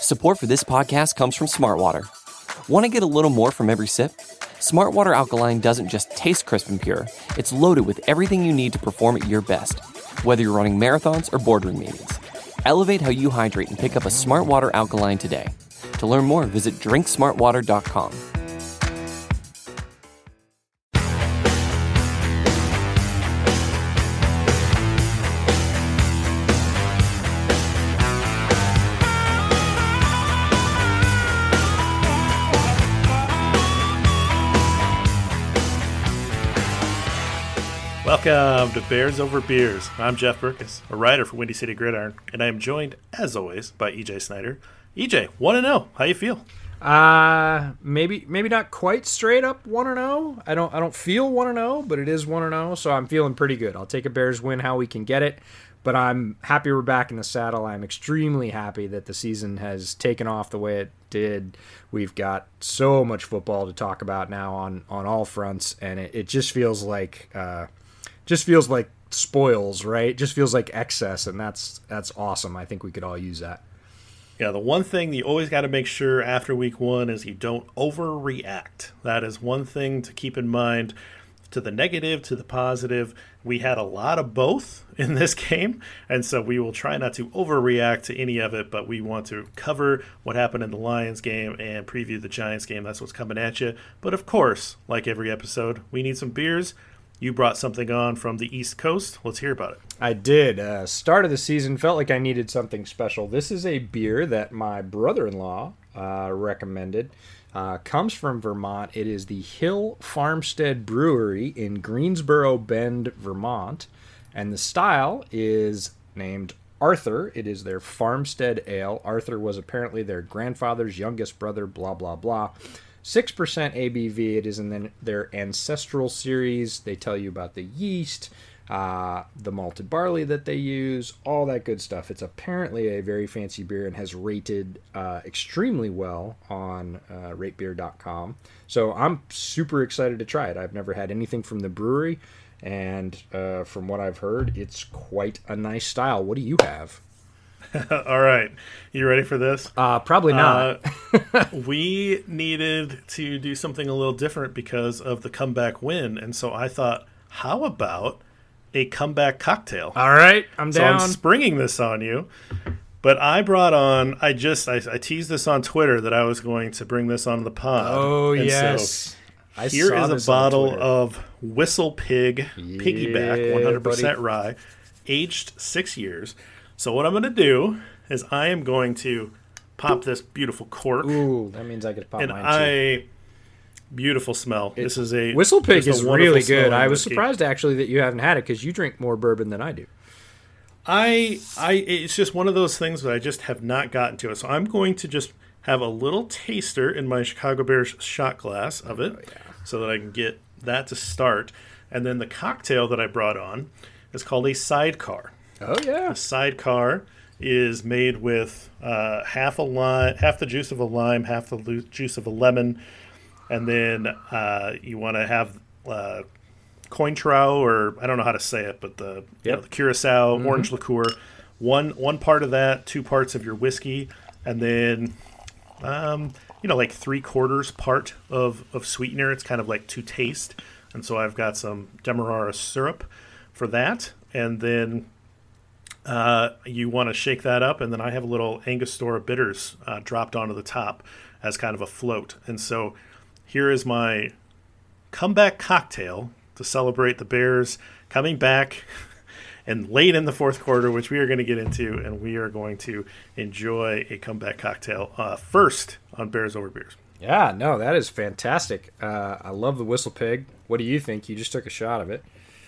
Support for this podcast comes from Smartwater. Want to get a little more from every sip? Smartwater Alkaline doesn't just taste crisp and pure, it's loaded with everything you need to perform at your best, whether you're running marathons or boardroom meetings. Elevate how you hydrate and pick up a Smartwater Alkaline today. To learn more, visit drinksmartwater.com. Welcome to Bears Over Beers. I'm Jeff Berkus, a writer for Windy City Gridiron, and I am joined, as always, by EJ Snyder. EJ, 1-0. How you feel? Maybe not quite straight up 1-0. I don't feel 1-0, but it is 1-0, so I'm feeling pretty good. I'll take a Bears win how we can get it, but I'm happy we're back in the saddle. I'm extremely happy that the season has taken off the way it did. We've got so much football to talk about now on all fronts, and it just feels like spoils, right? Just feels like excess, and that's awesome. I think we could all use that. Yeah, the one thing you always got to make sure after week one is you don't overreact. That is one thing to keep in mind. To the negative, to the positive, we had a lot of both in this game, and so we will try not to overreact to any of it, but we want to cover what happened in the Lions game and preview the Giants game. That's what's coming at you. But of course, like every episode, we need some beers. You brought something on from the East Coast. Let's hear about it. I did. Start of the season, felt like I needed something special. This is a beer that my brother-in-law recommended. Comes from Vermont. It is the Hill Farmstead Brewery in Greensboro Bend, Vermont. And the style is named Arthur. It is their Farmstead Ale. Arthur was apparently their grandfather's youngest brother, blah, blah, blah. 6% ABV. It is in their Ancestral series. They tell you about the yeast, the malted barley that they use, all that good stuff. It's apparently a very fancy beer and has rated extremely well on ratebeer.com. So I'm super excited to try it. I've never had anything from the brewery, and from what I've heard, it's quite a nice style. What do you have? All right. You ready for this? Probably not. We needed to do something a little different because of the comeback win. And so I thought, how about a comeback cocktail? All right. I'm down. So I'm springing this on you. But I brought on, I teased this on Twitter that I was going to bring this on the pod. Oh, and yes. So here is a bottle of Whistle Pig Piggyback 100% rye, aged 6 years. So what I'm going to do is I am going to pop this beautiful cork. Ooh, that means I get to pop mine too. Beautiful smell. This is a Whistle Pig is really good. I was surprised actually that you haven't had it because you drink more bourbon than I do. It's just one of those things that I just have not gotten to it. So I'm going to just have a little taster in my Chicago Bears shot glass of it, so that I can get that to start. And then the cocktail that I brought on is called a sidecar. Oh, yeah. A sidecar is made with half the juice of a lime, half the juice of a lemon, and then you want to have Cointreau, or I don't know how to say it, but the Curacao orange liqueur. One part of that, 2 parts of your whiskey, and then like 3/4 part of sweetener. It's kind of like to taste, and so I've got some Demerara syrup for that, and then you want to shake that up, and then I have a little Angostura bitters dropped onto the top as kind of a float. And so here is my comeback cocktail to celebrate the Bears coming back and late in the fourth quarter, which we are going to get into, and we are going to enjoy a comeback cocktail first on Bears Over Beers. Yeah, no, that is fantastic. I love the Whistle Pig. What do you think? You just took a shot of it.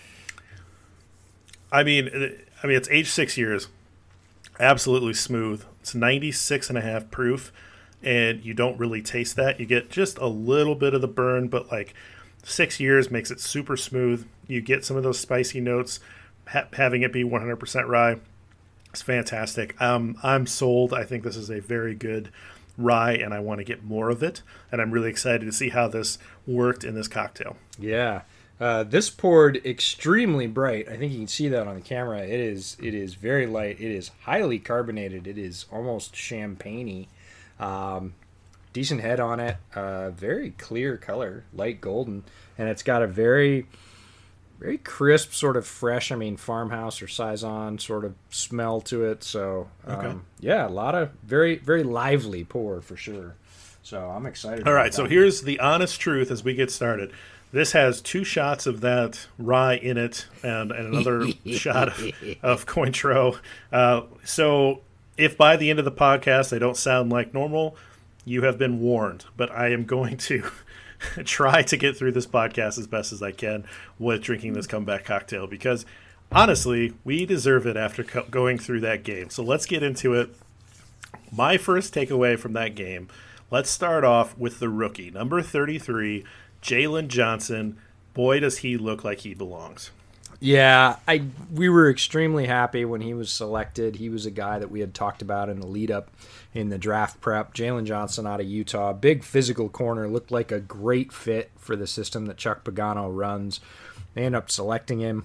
I mean, it's aged 6 years. Absolutely smooth. It's 96.5 proof, and you don't really taste that. You get just a little bit of the burn, but like 6 years makes it super smooth. You get some of those spicy notes. Having it be 100% rye is fantastic. I'm sold. I think this is a very good rye, and I want to get more of it. And I'm really excited to see how this worked in this cocktail. Yeah. This poured extremely bright. I think you can see that on the camera. It is very light. It is highly carbonated. It is almost champagne-y. Decent head on it. Very clear color, light golden, and it's got a very crisp, sort of fresh, farmhouse or saison sort of smell to it. So, yeah, a lot of very, very lively pour for sure. So I'm excited. All right, so here's the honest truth as we get started. This has 2 shots of that rye in it and another shot of Cointreau. So if by the end of the podcast they don't sound like normal, you have been warned. But I am going to try to get through this podcast as best as I can with drinking this comeback cocktail because, honestly, we deserve it after going through that game. So let's get into it. My first takeaway from that game, let's start off with the rookie, number 33, Jalen Johnson. Boy, does he look like he belongs. Yeah, we were extremely happy when he was selected. He was a guy that we had talked about in the lead-up in the draft prep. Jalen Johnson out of Utah, big physical corner, looked like a great fit for the system that Chuck Pagano runs. They end up selecting him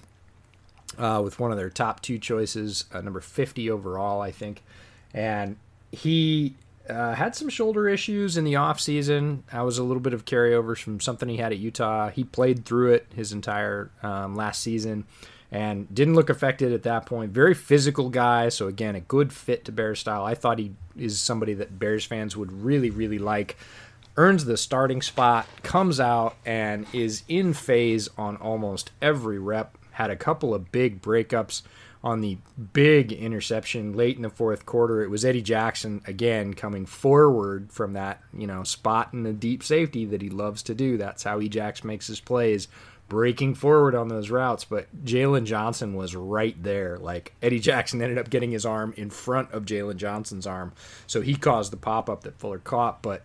with one of their top 2 choices, number 50 overall, I think. And he had some shoulder issues in the offseason. That was a little bit of carryovers from something he had at Utah. He played through it his entire last season and didn't look affected at that point. Very physical guy, so again, a good fit to Bears style. I thought he is somebody that Bears fans would really, really like. Earns the starting spot, comes out, and is in phase on almost every rep. Had a couple of big breakups on the big interception late in the fourth quarter. It was Eddie Jackson, again, coming forward from that, spot in the deep safety that he loves to do. That's how Ejax makes his plays, breaking forward on those routes. But Jalen Johnson was right there. Like, Eddie Jackson ended up getting his arm in front of Jalen Johnson's arm. So he caused the pop-up that Fuller caught. But,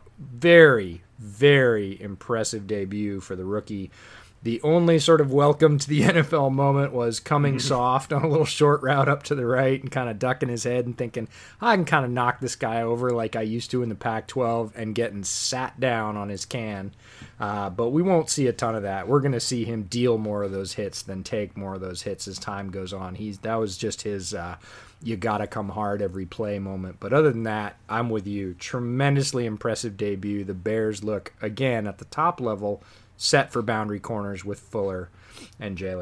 very, very impressive debut for the rookie. The only sort of welcome to the NFL moment was coming soft on a little short route up to the right and kind of ducking his head and thinking, I can kind of knock this guy over like I used to in the Pac-12, and getting sat down on his can. But we won't see a ton of that. We're going to see him deal more of those hits than take more of those hits as time goes on. That was just his you got to come hard every play moment. But other than that, I'm with you. Tremendously impressive debut. The Bears look, again, at the top level, set for boundary corners with Fuller and Jalen.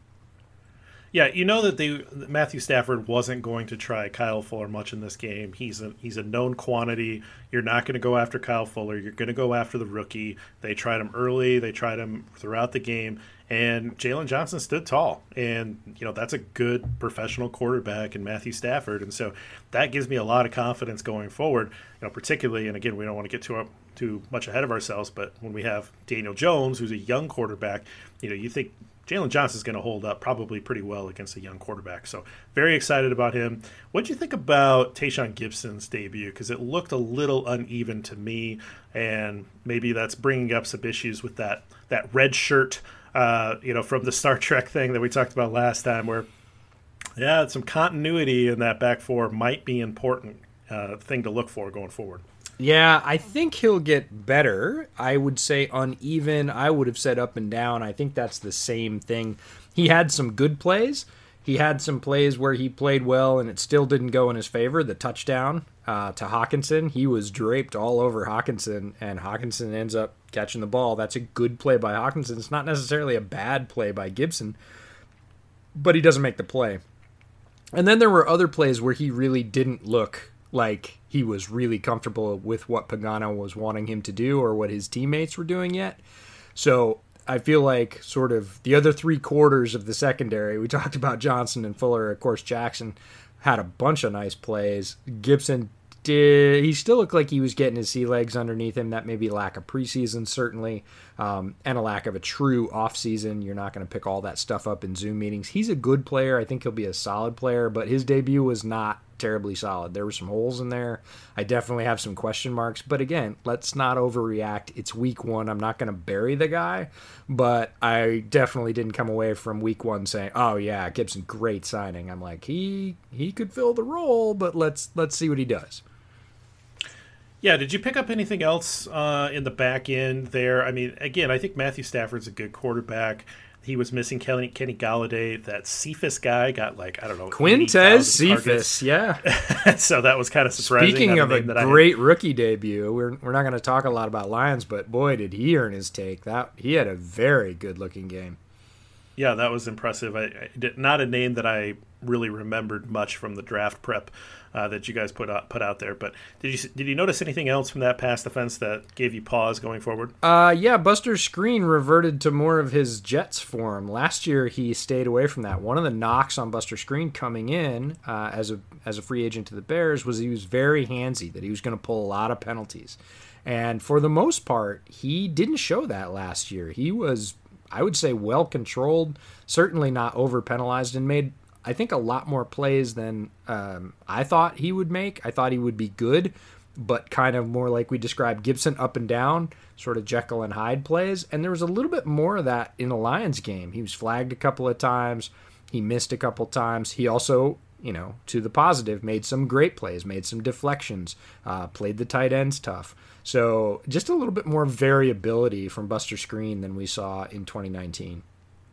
Yeah, that Matthew Stafford wasn't going to try Kyle Fuller much in this game. He's a known quantity. You're not going to go after Kyle Fuller. You're going to go after the rookie. They tried him early. They tried him throughout the game. And Jalen Johnson stood tall. And, that's a good professional quarterback in Matthew Stafford. And so that gives me a lot of confidence going forward, particularly, and again, we don't want to get too much ahead of ourselves, but when we have Daniel Jones, who's a young quarterback, you think Jalen Johnson's going to hold up probably pretty well against a young quarterback. So very excited about him. What do you think about Tayshaun Gibson's debut? Because it looked a little uneven to me, and maybe that's bringing up some issues with that red shirt, from the Star Trek thing that we talked about last time, where, some continuity in that back four might be important thing to look for going forward. Yeah, I think he'll get better. I would say uneven. I would have said up and down. I think that's the same thing. He had some good plays. He had some plays where he played well and it still didn't go in his favor. The touchdown to Hawkinson, he was draped all over Hawkinson, and Hawkinson ends up catching the ball. That's a good play by Hawkinson. It's not necessarily a bad play by Gibson, but he doesn't make the play. And then there were other plays where he really didn't look like he was really comfortable with what Pagano was wanting him to do or what his teammates were doing yet. So I feel like sort of the other 3 quarters of the secondary, we talked about Johnson and Fuller. Of course, Jackson had a bunch of nice plays. Gibson he still looked like he was getting his sea legs underneath him. That may be lack of preseason, certainly, and a lack of a true offseason. You're not going to pick all that stuff up in Zoom meetings. He's a good player. I think he'll be a solid player, but his debut was not terribly solid. There were some holes in there. I definitely have some question marks, but again, let's not overreact. It's week 1. I'm not going to bury the guy, but I definitely didn't come away from week 1 saying, oh yeah, Gibson, great signing. I'm like, he could fill the role, but let's see what he does. Yeah, did you pick up anything else in the back end there? I mean, again, I think Matthew Stafford's a good quarterback. He was missing Kenny Galladay. That Cephas guy got like, I don't know, Quintez Cephas, yeah. So that was kind of surprising. Speaking of a great rookie debut, we're not going to talk a lot about Lions, but boy, did he earn his take. He had a very good-looking game. Yeah, that was impressive. Not a name that I really remembered much from the draft prep that you guys put out there. But did you notice anything else from that pass defense that gave you pause going forward? Yeah, Buster Skrine reverted to more of his Jets form. Last year he stayed away from that. One of the knocks on Buster Skrine coming in as a free agent to the Bears was he was very handsy, that he was going to pull a lot of penalties. And for the most part, he didn't show that last year. He was, I would say, well controlled, certainly not over penalized, and made, I think, a lot more plays than I thought he would make. I thought he would be good, but kind of more like we described Gibson up and down, sort of Jekyll and Hyde plays. And there was a little bit more of that in the Lions game. He was flagged a couple of times. He missed a couple times. He also, to the positive, made some great plays, made some deflections, played the tight ends tough. So just a little bit more variability from Buster Skrine than we saw in 2019.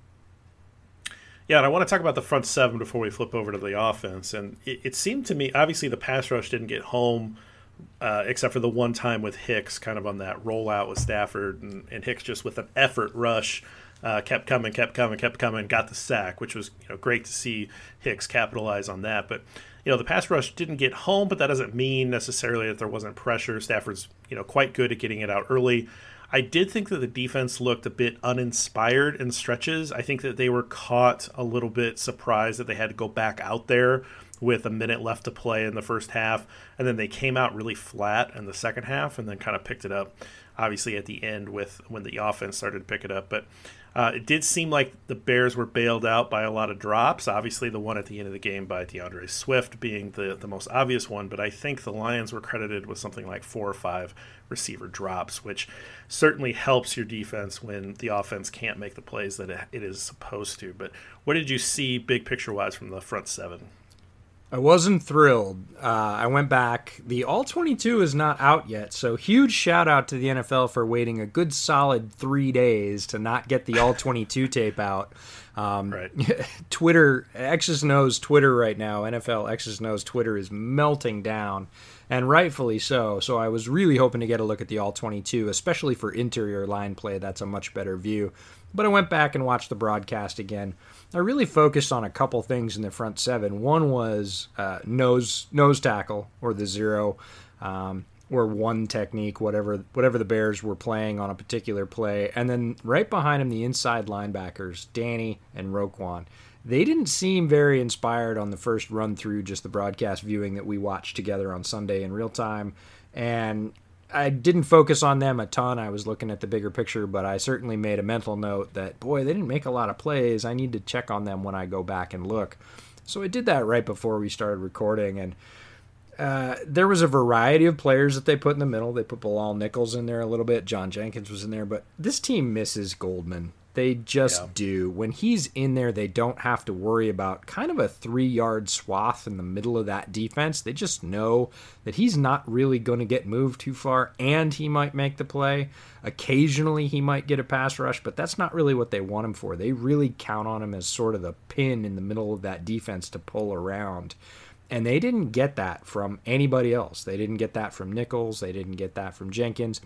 Yeah, and I want to talk about the front seven before we flip over to the offense. And it seemed to me, obviously the pass rush didn't get home except for the one time with Hicks, kind of on that rollout with Stafford. And Hicks just with an effort rush kept coming, got the sack, which was great to see Hicks capitalize on that. But the pass rush didn't get home, but that doesn't mean necessarily that there wasn't pressure. Stafford's quite good at getting it out early. I did think that the defense looked a bit uninspired in stretches. I think that they were caught a little bit surprised that they had to go back out there with a minute left to play in the first half, and then they came out really flat in the second half and then kind of picked it up, obviously, at the end with when the offense started to pick it up. But it did seem like the Bears were bailed out by a lot of drops. Obviously, the one at the end of the game by DeAndre Swift being the most obvious one, but I think the Lions were credited with something like 4 or 5 receiver drops, which certainly helps your defense when the offense can't make the plays that it is supposed to. But what did you see big picture-wise from the front seven? I wasn't thrilled. I went back. The All-22 is not out yet, so huge shout-out to the NFL for waiting a good solid 3 days to not get the All-22 tape out. Right. Twitter, X's knows Twitter right now. NFL X's knows Twitter is melting down, and rightfully so. So I was really hoping to get a look at the All-22, especially for interior line play. That's a much better view. But I went back and watched the broadcast again. I really focused on a couple things in the front seven. One was nose tackle, or the zero, or one technique, whatever the Bears were playing on a particular play. And then right behind him, the inside linebackers, Danny and Roquan. They didn't seem very inspired on the first run through, just the broadcast viewing that we watched together on Sunday in real time. And I didn't focus on them a ton. I was looking at the bigger picture, but I certainly made a mental note that, boy, they didn't make a lot of plays. I need to check on them when I go back and look. So I did that right before we started recording, and there was a variety of players that they put in the middle. They put Bilal Nichols in there a little bit. John Jenkins was in there, but this team misses Goldman. They just do. When he's in there, they don't have to worry about kind of a 3-yard swath in the middle of that defense. They just know that he's not really going to get moved too far, and he might make the play. Occasionally, he might get a pass rush, but that's not really what they want him for. They really count on him as sort of the pin in the middle of that defense to pull around. And they didn't get that from anybody else. They didn't get that from Nichols. They didn't get that from Jenkins.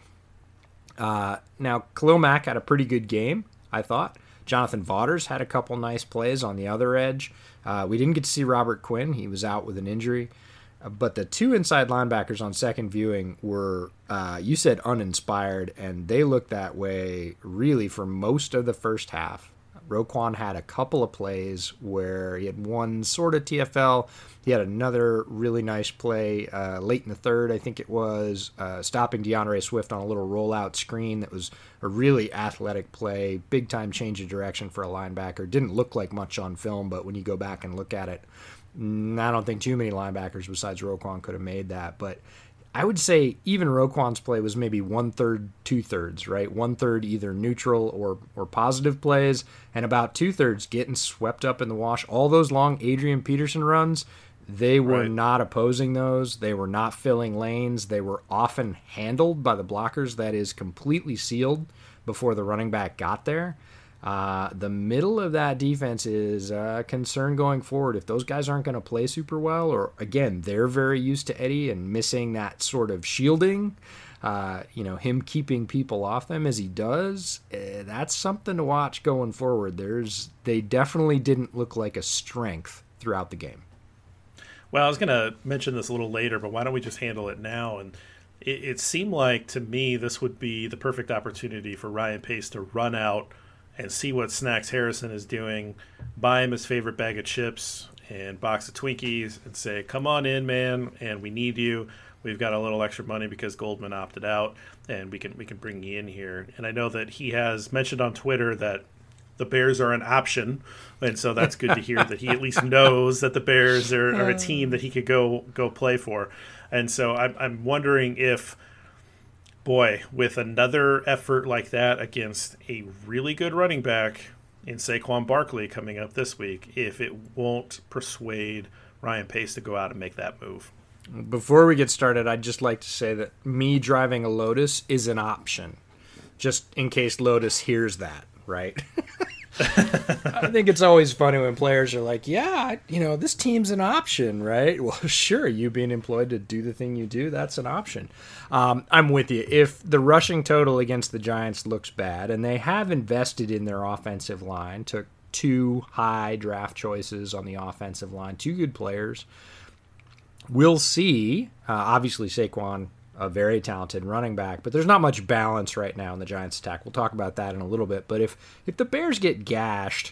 Now, Khalil Mack had a pretty good game, I thought. Jonathan Vaughters had a couple nice plays on the other edge. We didn't get to see Robert Quinn. He was out with an injury. But the two inside linebackers on second viewing were, you said, uninspired, and they looked that way really for most of the first half. Roquan had a couple of plays where he had one sort of TFL. He had another really nice play late in the third, I think it was, stopping DeAndre Swift on a little rollout screen that was a really athletic play, big-time change of direction for a linebacker. Didn't look like much on film, but when you go back and look at it, I don't think too many linebackers besides Roquan could have made that. But I would say even Roquan's play was maybe 1/3, 2/3, right? 1/3 either neutral or positive plays, and about 2/3 getting swept up in the wash. All those long Adrian Peterson runs, They were Right. not opposing those. They were not filling lanes. They were often handled by the blockers, that is, completely sealed before the running back got there. The middle of that defense is a concern going forward. If those guys aren't going to play super well, or again, they're very used to Eddie and missing that sort of shielding, him keeping people off them as he does, that's something to watch going forward. They definitely didn't look like a strength throughout the game. Well, I was going to mention this a little later, but why don't we just handle it now? And it seemed like to me this would be the perfect opportunity for Ryan Pace to run out and see what Snacks Harrison is doing, buy him his favorite bag of chips and box of Twinkies, and say, "Come on in, man, and we need you. We've got a little extra money because Goldman opted out, and we can bring you in here." And I know that he has mentioned on Twitter that the Bears are an option, and so that's good to hear that he at least knows that the Bears are a team that he could go play for. And so I'm wondering if, boy, with another effort like that against a really good running back in Saquon Barkley coming up this week, if it won't persuade Ryan Pace to go out and make that move. Before we get started, I'd just like to say that me driving a Lotus is an option, just in case Lotus hears that, right? I think it's always funny when players are like, yeah, this team's an option, right? Well, sure, you being employed to do the thing you do, that's an option. I'm with you. If the rushing total against the Giants looks bad, and they have invested in their offensive line, took 2 high draft choices on the offensive line, 2 good players, we'll see. Obviously, Saquon, a very talented running back, but there's not much balance right now in the Giants' attack. We'll talk about that in a little bit. But if the Bears get gashed,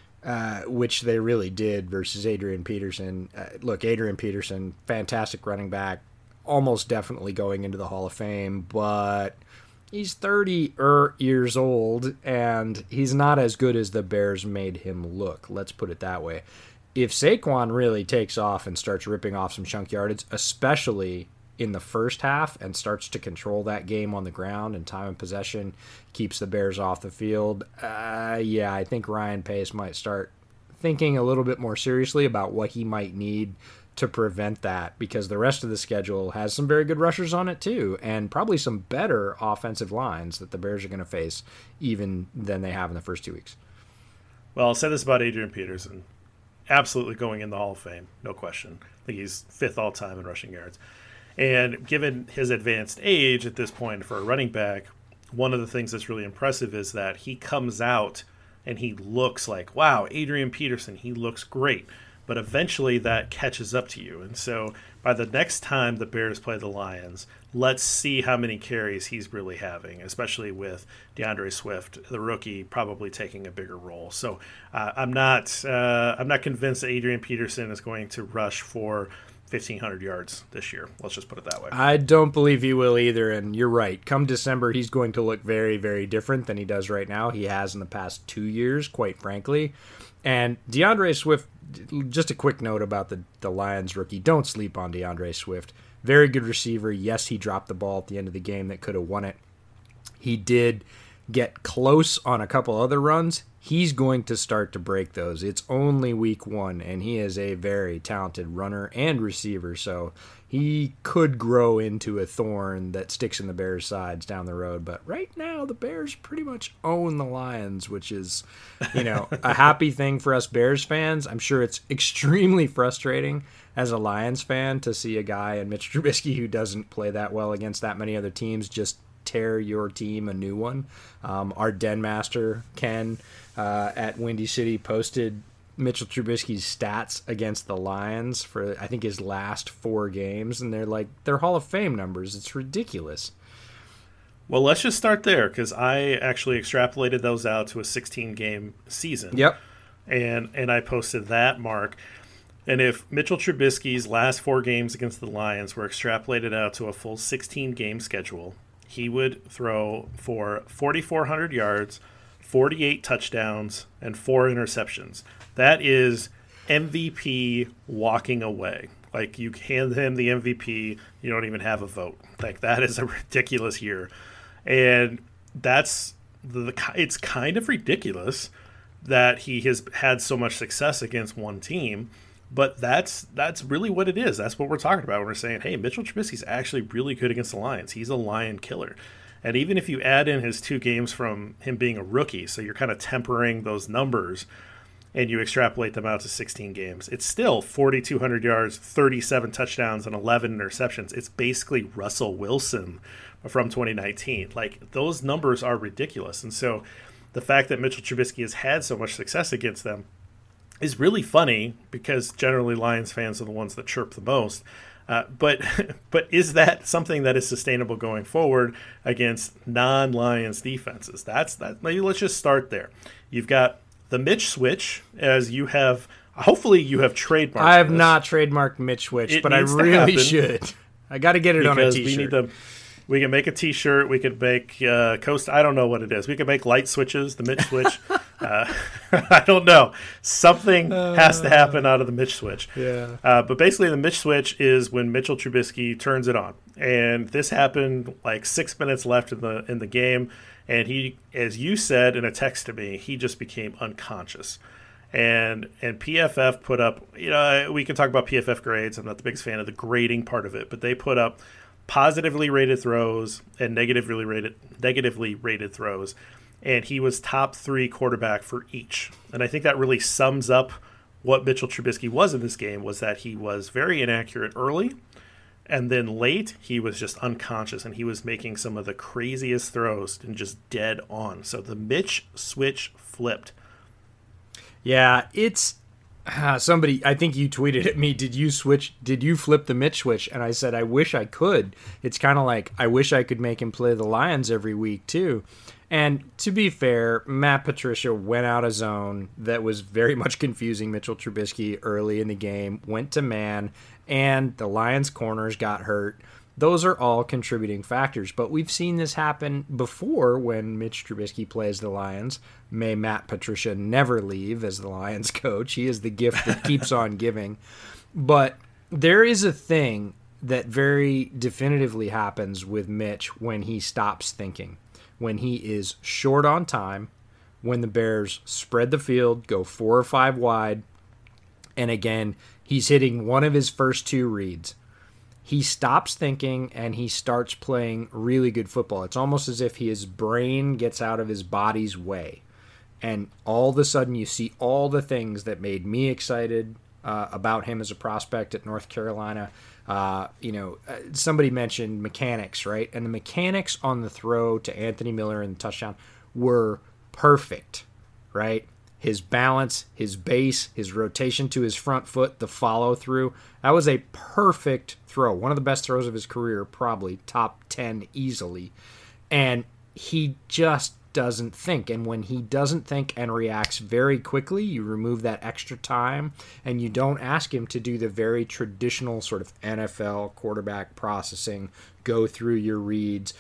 which they really did versus Adrian Peterson, look, Adrian Peterson, fantastic running back, almost definitely going into the Hall of Fame, but he's 30 years old, and he's not as good as the Bears made him look. Let's put it that way. If Saquon really takes off and starts ripping off some chunk yardage, especially in the first half, and starts to control that game on the ground and time of possession, keeps the Bears off the field, I think Ryan Pace might start thinking a little bit more seriously about what he might need to prevent that, because the rest of the schedule has some very good rushers on it too, and probably some better offensive lines that the Bears are going to face even than they have in the first 2 weeks. Well, I'll say this about Adrian Peterson. Absolutely going in the Hall of Fame, no question. I think he's 5th all-time in rushing yards. And given his advanced age at this point for a running back, one of the things that's really impressive is that he comes out and he looks like, wow, Adrian Peterson, he looks great. But eventually that catches up to you. And so by the next time the Bears play the Lions, let's see how many carries he's really having, especially with DeAndre Swift, the rookie, probably taking a bigger role. So I'm not convinced that Adrian Peterson is going to rush for 1,500 yards this year. Let's just put it that way. I don't believe he will either, and you're right. Come December, he's going to look very, very different than he does right now. He has in the past 2 years, quite frankly. And DeAndre Swift, just a quick note about the Lions rookie. Don't sleep on DeAndre Swift. Very good receiver. Yes, he dropped the ball at the end of the game that could have won it. He did get close on a couple other runs. He's going to start to break those. It's only week 1, and he is a very talented runner and receiver, so he could grow into a thorn that sticks in the Bears' sides down the road. But right now, the Bears pretty much own the Lions, which is, a happy thing for us Bears fans. I'm sure it's extremely frustrating as a Lions fan to see a guy in Mitch Trubisky who doesn't play that well against that many other teams just tear your team a new one. Our den master, Ken, at Windy City posted Mitchell Trubisky's stats against the Lions for, I think, his last 4 games, and they're Hall of Fame numbers. It's ridiculous. Well, let's just start there, because I actually extrapolated those out to a 16-game season. Yep. And I posted that, Mark. And if Mitchell Trubisky's last 4 games against the Lions were extrapolated out to a full 16-game schedule, he would throw for 4,400 yards, 48 touchdowns, and 4 interceptions. That is MVP walking away. Like, you hand him the MVP, you don't even have a vote. Like, that is a ridiculous year. And it's kind of ridiculous that he has had so much success against one team. But that's really what it is. That's what we're talking about when we're saying, hey, Mitchell Trubisky's actually really good against the Lions. He's a Lion killer. And even if you add in his 2 games from him being a rookie, so you're kind of tempering those numbers and you extrapolate them out to 16 games, it's still 4,200 yards, 37 touchdowns, and 11 interceptions. It's basically Russell Wilson from 2019. Like, those numbers are ridiculous. And so the fact that Mitchell Trubisky has had so much success against them is really funny, because generally Lions fans are the ones that chirp the most. But is that something that is sustainable going forward against non-Lions defenses? That's that. Maybe let's just start there. You've got the Mitch switch, as you have. Hopefully, you have trademarked. I have not trademarked Mitch switch, but I really should. I got to get it on a T-shirt. We can make a T-shirt. We could make coast. I don't know what it is. We could make light switches. The Mitch switch. I don't know. Something has to happen out of the Mitch switch. Yeah. But basically, the Mitch switch is when Mitchell Trubisky turns it on, and this happened like 6 minutes left in the game, and he, as you said in a text to me, he just became unconscious. And PFF put up. We can talk about PFF grades. I'm not the biggest fan of the grading part of it, but they put up positively rated throws and negatively rated throws, and he was top 3 quarterback for each. And I think that really sums up what Mitchell Trubisky was in this game, was that he was very inaccurate early, and then late he was just unconscious, and he was making some of the craziest throws and just dead on. So the Mitch switch flipped. Yeah, it's somebody, I think you tweeted at me, did you flip the Mitch switch? And I said, I wish I could. It's kind of like, I wish I could make him play the Lions every week too. And to be fair, Matt Patricia went out a zone that was very much confusing Mitchell Trubisky early in the game, went to man, and the Lions corners got hurt. Those are all contributing factors, but we've seen this happen before when Mitch Trubisky plays the Lions. May Matt Patricia never leave as the Lions coach. He is the gift that keeps on giving. But there is a thing that very definitively happens with Mitch when he stops thinking, when he is short on time, when the Bears spread the field, go 4 or 5 wide, and again, he's hitting one of his first 2 reads. He stops thinking and he starts playing really good football. It's almost as if his brain gets out of his body's way. And all of a sudden you see all the things that made me excited about him as a prospect at North Carolina. Somebody mentioned mechanics, right? And the mechanics on the throw to Anthony Miller in the touchdown were perfect, right? His balance, his base, his rotation to his front foot, the follow-through. That was a perfect throw. One of the best throws of his career, probably top 10 easily. And he just doesn't think. And when he doesn't think and reacts very quickly, you remove that extra time and you don't ask him to do the very traditional sort of NFL quarterback processing, go through your reads,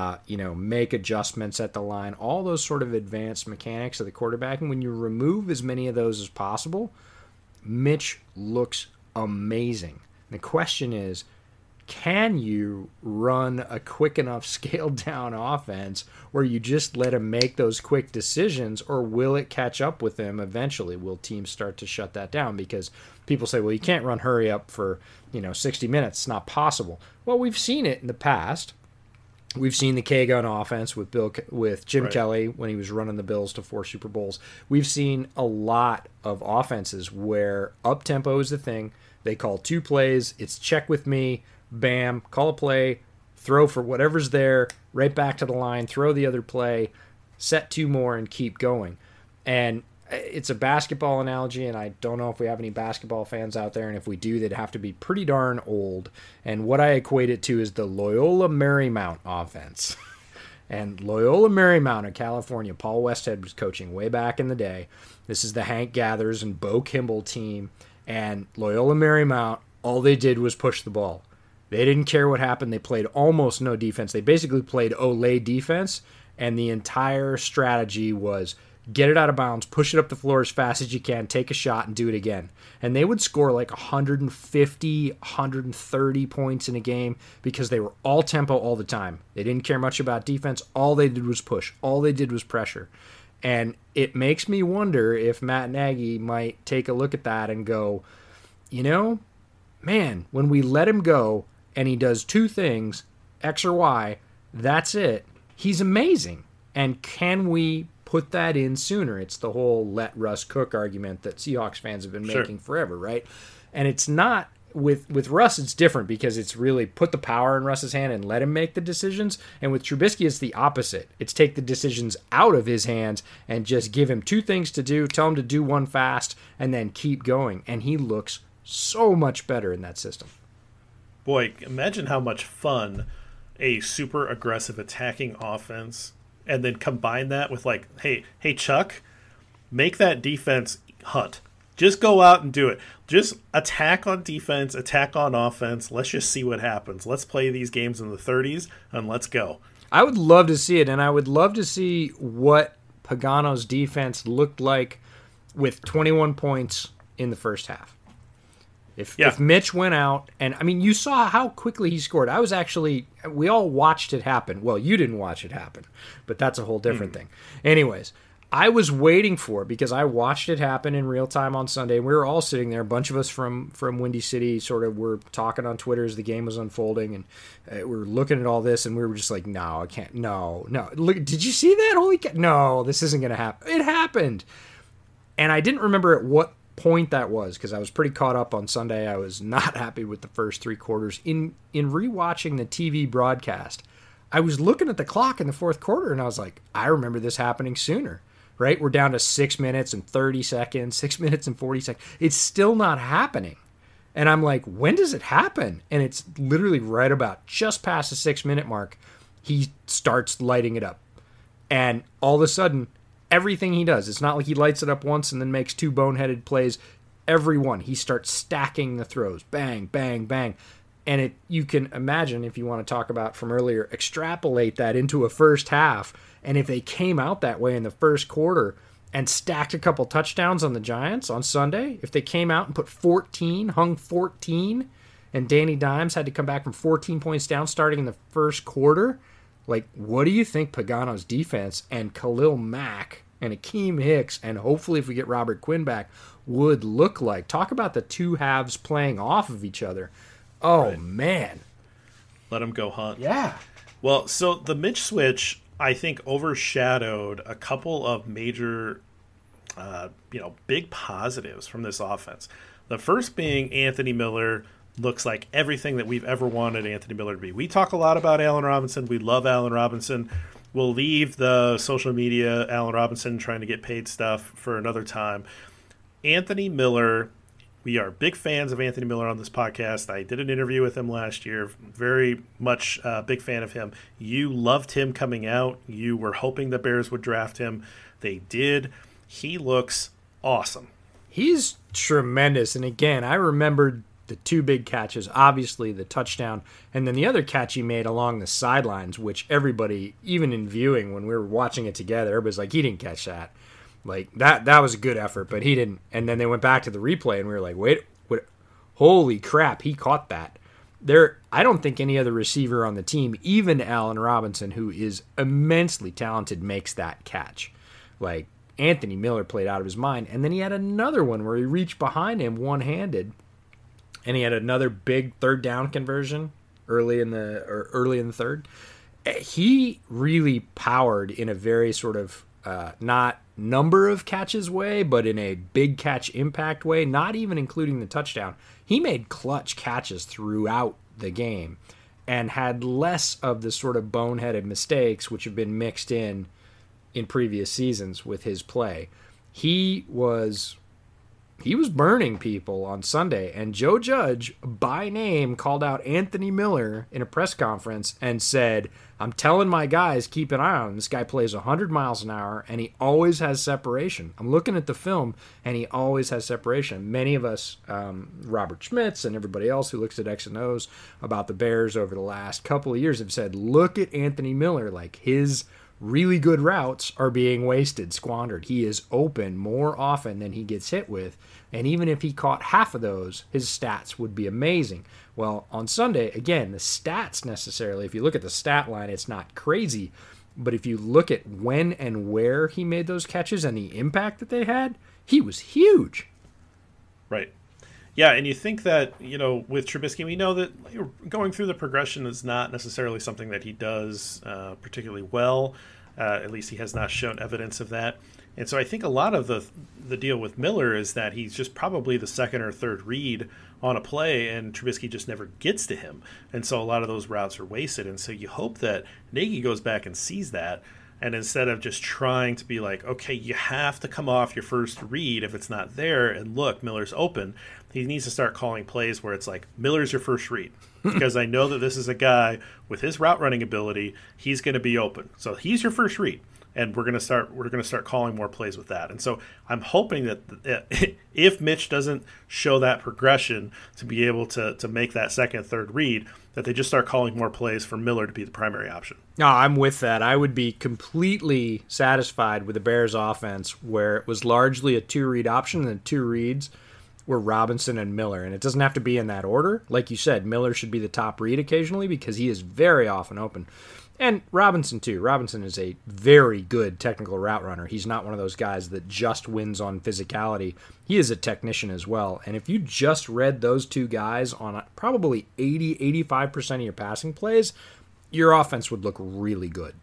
make adjustments at the line, all those sort of advanced mechanics of the quarterback. And when you remove as many of those as possible, Mitch looks amazing. The question is, can you run a quick enough scaled down offense where you just let him make those quick decisions, or will it catch up with him eventually? Will teams start to shut that down? Because people say, well, you can't run hurry up for 60 minutes. It's not possible. Well, we've seen it in the past. We've seen the K-gun offense with Jim right. Kelly when he was running the Bills to 4 Super Bowls. We've seen a lot of offenses where up-tempo is the thing. They call 2 plays. It's check with me, bam, call a play, throw for whatever's there, right back to the line, throw the other play, set 2 more, and keep going. And it's a basketball analogy, and I don't know if we have any basketball fans out there, and if we do, they'd have to be pretty darn old. And what I equate it to is the Loyola Marymount offense. And Loyola Marymount of California, Paul Westhead was coaching way back in the day. This is the Hank Gathers and Bo Kimball team. And Loyola Marymount, all they did was push the ball. They didn't care what happened. They played almost no defense. They basically played Olay defense, and the entire strategy was get it out of bounds, push it up the floor as fast as you can, take a shot, and do it again. And they would score like 150, 130 points in a game because they were all tempo all the time. They didn't care much about defense. All they did was push. All they did was pressure. And it makes me wonder if Matt Nagy might take a look at that and go, you know, man, when we let him go and he does two things, X or Y, that's it. He's amazing. And can we put that in sooner? It's the whole let Russ cook argument that Seahawks fans have been making forever, right? And it's not with Russ, it's different because it's really put the power in Russ's hand and let him make the decisions. And with Trubisky, it's the opposite. It's take the decisions out of his hands and just give him two things to do, tell him to do one fast, and then keep going. And he looks so much better in that system. Boy, imagine how much fun a super aggressive attacking offense, and then combine that with like, hey Chuck, make that defense hunt. Just go out and do it. Just attack on defense, attack on offense. Let's just see what happens. Let's play these games in the 30s, and let's go. I would love to see it, and I would love to see what Pagano's defense looked like with 21 points in the first half. If Mitch went out, and I mean, you saw how quickly he scored. We all watched it happen. Well, you didn't watch it happen, but that's a whole different thing. Anyways, I was waiting for it because I watched it happen in real time on Sunday. We were all sitting there, a bunch of us from Windy City, sort of were talking on Twitter as the game was unfolding, and we were looking at all this, and we were just like, no, I can't, no. Look, did you see that? No, this isn't going to happen. It happened. And I didn't remember at what point that was because I was pretty caught up on Sunday. I was not happy with the first three quarters. In rewatching the TV broadcast, I was looking at the clock in the fourth quarter, and I was like, I remember this happening sooner. Right? We're down to 6 minutes and 30 seconds, 6 minutes and 40 seconds. It's still not happening. And I'm like, when does it happen? And it's literally right about just past the 6 minute mark. He starts lighting it up. And all of a sudden, everything he does, it's not like he lights it up once and then makes two boneheaded plays. Every one, he starts stacking the throws. Bang, bang, bang. And you can imagine, if you want to talk about from earlier, extrapolate that into a first half. And if they came out that way in the first quarter and stacked a couple touchdowns on the Giants on Sunday, if they came out and put 14, hung 14, and Danny Dimes had to come back from 14 points down starting in the first quarter, like, what do you think Pagano's defense and Khalil Mack and Akeem Hicks, and hopefully if we get Robert Quinn back, would look like? Talk about the two halves playing off of each other. Oh, right. Man. Let him go hunt. Yeah. Well, so the Mitch switch, I think, overshadowed a couple of major, big positives from this offense. The first being Anthony Miller looks like everything that we've ever wanted Anthony Miller to be. We talk a lot about Allen Robinson. We love Allen Robinson. We'll leave the social media Allen Robinson trying to get paid stuff for another time. Anthony Miller, we are big fans of Anthony Miller on this podcast. I did an interview with him last year. Very much a big fan of him. You loved him coming out. You were hoping the Bears would draft him. They did. He looks awesome. He's tremendous. And again, I remembered the two big catches, obviously the touchdown, and then the other catch he made along the sidelines, which everybody, even in viewing, when we were watching it together, everybody's like, he didn't catch that. Like, that was a good effort, but he didn't. And then they went back to the replay, and we were like, wait, holy crap, he caught that. I don't think any other receiver on the team, even Allen Robinson, who is immensely talented, makes that catch. Like, Anthony Miller played out of his mind. And then he had another one where he reached behind him one-handed, and he had another big third down conversion early in the third. He really powered in a very sort of not number of catches way, but in a big catch impact way, not even including the touchdown. He made clutch catches throughout the game and had less of the sort of boneheaded mistakes which have been mixed in previous seasons with his play. He was burning people on Sunday, and Joe Judge, by name, called out Anthony Miller in a press conference and said, I'm telling my guys, keep an eye on him. This guy plays 100 miles an hour, and he always has separation. I'm looking at the film, and he always has separation. Many of us, Robert Schmitz and everybody else who looks at X and O's about the Bears over the last couple of years have said, look at Anthony Miller, like his really good routes are being wasted, squandered. He is open more often than he gets hit with, and even if he caught half of those, his stats would be amazing. Well, on Sunday, again, the stats necessarily, if you look at the stat line, it's not crazy, but if you look at when and where he made those catches and the impact that they had, he was huge. Right. Yeah, and you think that, with Trubisky, we know that going through the progression is not necessarily something that he does particularly well. At least he has not shown evidence of that. And so I think a lot of the deal with Miller is that he's just probably the second or third read on a play, and Trubisky just never gets to him. And so a lot of those routes are wasted. And so you hope that Nagy goes back and sees that, and instead of just trying to be like, okay, you have to come off your first read if it's not there, and look, Miller's open, he needs to start calling plays where it's like, Miller's your first read. Because I know that this is a guy with his route running ability, he's going to be open. So he's your first read. And we're going to start calling more plays with that. And so I'm hoping that if Mitch doesn't show that progression to be able to make that second, third read, that they just start calling more plays for Miller to be the primary option. No, I'm with that. I would be completely satisfied with the Bears offense where it was largely a two-read option, and the two reads were Robinson and Miller. And it doesn't have to be in that order. Like you said, Miller should be the top read occasionally because he is very often open. And Robinson, too. Robinson is a very good technical route runner. He's not one of those guys that just wins on physicality. He is a technician as well. And if you just read those two guys on probably 80-85% of your passing plays, your offense would look really good.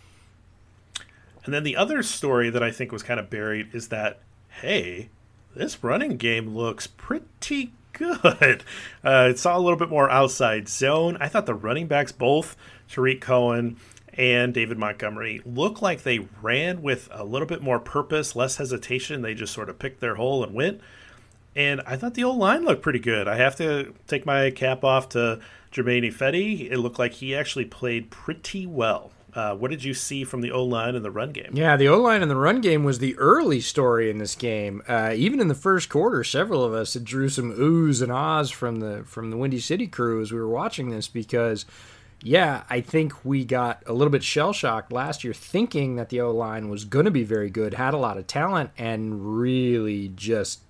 And then the other story that I think was kind of buried is that, hey, this running game looks pretty good. It saw a little bit more outside zone. I thought the running backs, both Tariq Cohen and David Montgomery, looked like they ran with a little bit more purpose, less hesitation. They just sort of picked their hole and went. And I thought the O-line looked pretty good. I have to take my cap off to Germain Ifedi. It looked like he actually played pretty well. What did you see from the O-line in the run game? Yeah, the O-line in the run game was the early story in this game. Even in the first quarter, several of us had drew some oohs and ahs from the Windy City crew as we were watching this because, yeah, I think we got a little bit shell-shocked last year thinking that the O-line was going to be very good, had a lot of talent, and really just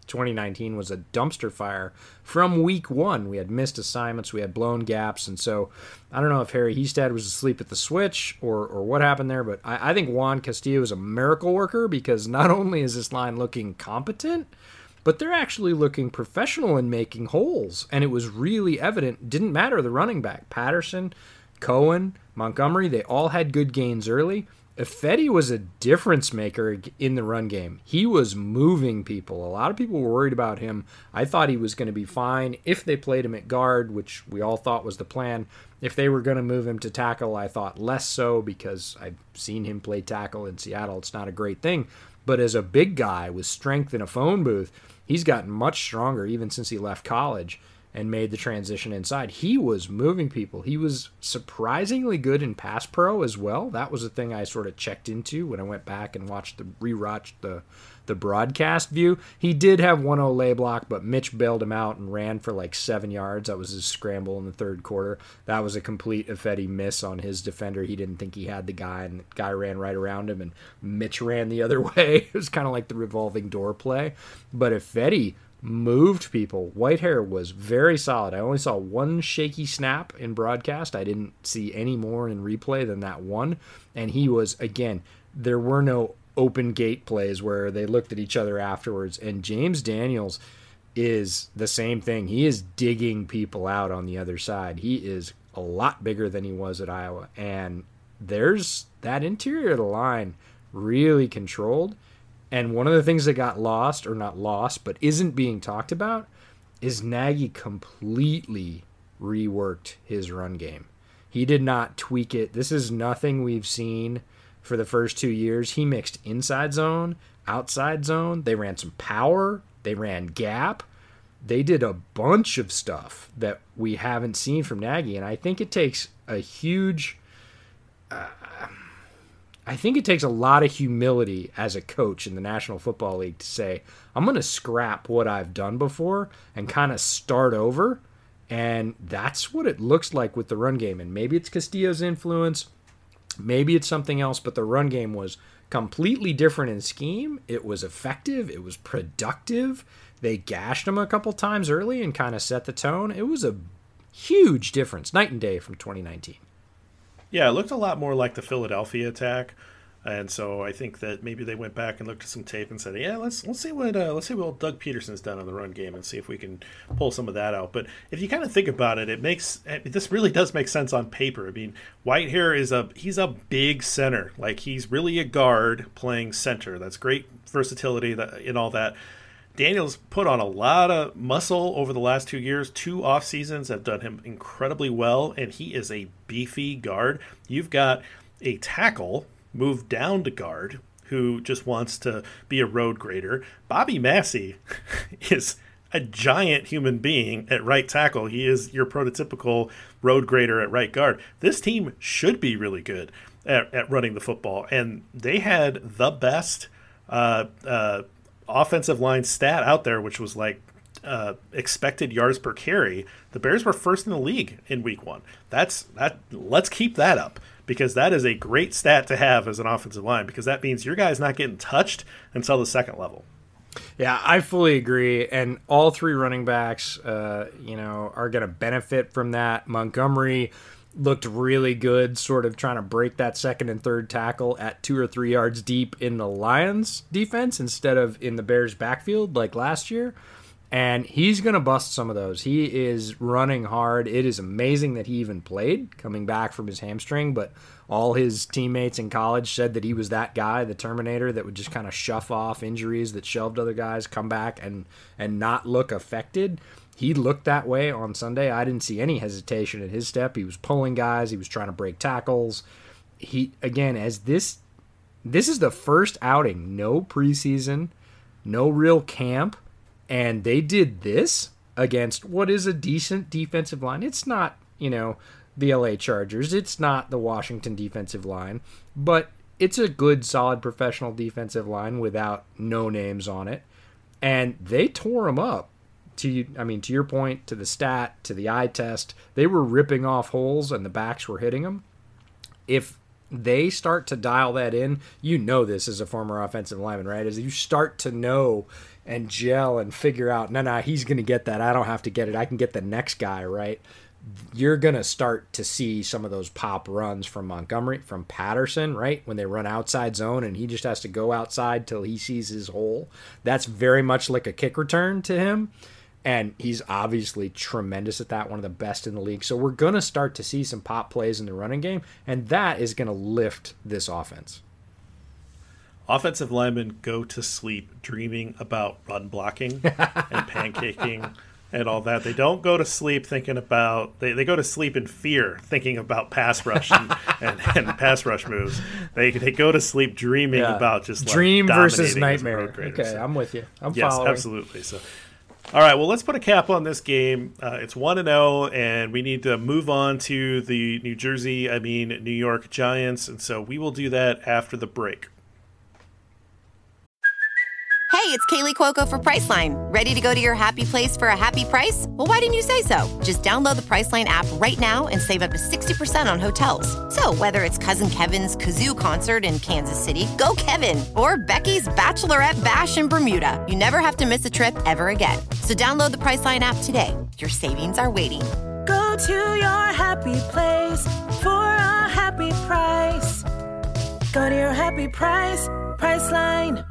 2019 was a dumpster fire from week one. We had missed assignments, we had blown gaps, and so I don't know if Harry Hestad was asleep at the switch or what happened there, but I think Juan Castillo is a miracle worker because not only is this line looking competent, but they're actually looking professional in making holes, and it was really evident. Didn't matter the running back. Patterson, Cohen, Montgomery, they all had good gains early. Ifedi was a difference maker in the run game. He was moving people. A lot of people were worried about him. I thought he was going to be fine if they played him at guard, which we all thought was the plan. If they were going to move him to tackle, I thought less so because I've seen him play tackle in Seattle. It's not a great thing. But as a big guy with strength in a phone booth, he's gotten much stronger even since he left college and made the transition inside. He was moving people. He was surprisingly good in pass pro as well. That was a thing I sort of checked into when I went back and rewatched the broadcast view. He did have one lay block, but Mitch bailed him out and ran for like 7 yards. That was his scramble in the third quarter. That was a complete Ifedi miss on his defender. He didn't think he had the guy, and the guy ran right around him, and Mitch ran the other way. It was kind of like the revolving door play. But Ifedi moved people. Whitehair was very solid. I only saw one shaky snap in broadcast. I didn't see any more in replay than that one. And he was, again, there were no open gate plays where they looked at each other afterwards. And James Daniels is the same thing. He is digging people out on the other side. He is a lot bigger than he was at Iowa. And there's that interior of the line really controlled. And one of the things that got lost, or not lost, but isn't being talked about, is Nagy completely reworked his run game. He did not tweak it. This is nothing we've seen for the first 2 years. He mixed inside zone, outside zone. They ran some power. They ran gap. They did a bunch of stuff that we haven't seen from Nagy. And I think it takes a huge... I think it takes a lot of humility as a coach in the National Football League to say, I'm going to scrap what I've done before and kind of start over. And that's what it looks like with the run game. And maybe it's Castillo's influence. Maybe it's something else. But the run game was completely different in scheme. It was effective. It was productive. They gashed him a couple times early and kind of set the tone. It was a huge difference, night and day from 2019. Yeah, it looked a lot more like the Philadelphia attack And so I think that maybe they went back and looked at some tape and said, "Yeah, let's see what Doug Peterson's done on the run game and see if we can pull some of that out." But if you kind of think about it, this really does make sense on paper. I mean, Whitehair he's a big center, like he's really a guard playing center. That's great versatility and all that. Daniels put on a lot of muscle over the last 2 years. 2 off seasons have done him incredibly well, and he is a beefy guard. You've got a tackle moved down to guard who just wants to be a road grader. Bobby Massey is a giant human being at right tackle. He is your prototypical road grader at right guard. This team should be really good at running the football, and they had the best offensive line stat out there, which was like expected yards per carry. The Bears were first in the league in week 1. Let's keep that up, because that is a great stat to have as an offensive line, because that means your guy's not getting touched until the second level. Yeah, I fully agree, and all 3 running backs, are going to benefit from that. Montgomery looked really good, sort of trying to break that second and third tackle at 2 or 3 yards deep in the Lions' defense instead of in the Bears' backfield like last year. And he's going to bust some of those. He is running hard. It is amazing that he even played, coming back from his hamstring, but all his teammates in college said that he was that guy, the Terminator, that would just kind of shove off injuries that shelved other guys, come back and not look affected. He looked that way on Sunday. I didn't see any hesitation in his step. He was pulling guys. He was trying to break tackles. This is the first outing, no preseason, no real camp, and they did this against what is a decent defensive line. It's not, the LA Chargers. It's not the Washington defensive line, but it's a good, solid professional defensive line without no names on it. And they tore them up. To your point, to the stat, to the eye test, they were ripping off holes and the backs were hitting them. If they start to dial that in, this as a former offensive lineman, right? As you start to know and gel and figure out, no, he's going to get that. I don't have to get it. I can get the next guy, right? You're going to start to see some of those pop runs from Montgomery, from Patterson, right? When they run outside zone and he just has to go outside till he sees his hole. That's very much like a kick return to him. And he's obviously tremendous at that, one of the best in the league. So we're going to start to see some pop plays in the running game, and that is going to lift this offense. Offensive linemen go to sleep dreaming about run blocking and pancaking and all that. They don't go to sleep thinking about – they go to sleep in fear thinking about pass rush and pass rush moves. They go to sleep dreaming about just like dream versus dominating nightmare. Okay, I'm with you. I'm yes, following. Absolutely. So, all right, well, let's put a cap on this game. It's 1-0, and we need to move on to the New York Giants, and so we will do that after the break. Hey, it's Kaylee Cuoco for Priceline. Ready to go to your happy place for a happy price? Well, why didn't you say so? Just download the Priceline app right now and save up to 60% on hotels. So whether it's Cousin Kevin's Kazoo Concert in Kansas City, go Kevin, or Becky's Bachelorette Bash in Bermuda, you never have to miss a trip ever again. So download the Priceline app today. Your savings are waiting. Go to your happy place for a happy price. Go to your happy price, Priceline.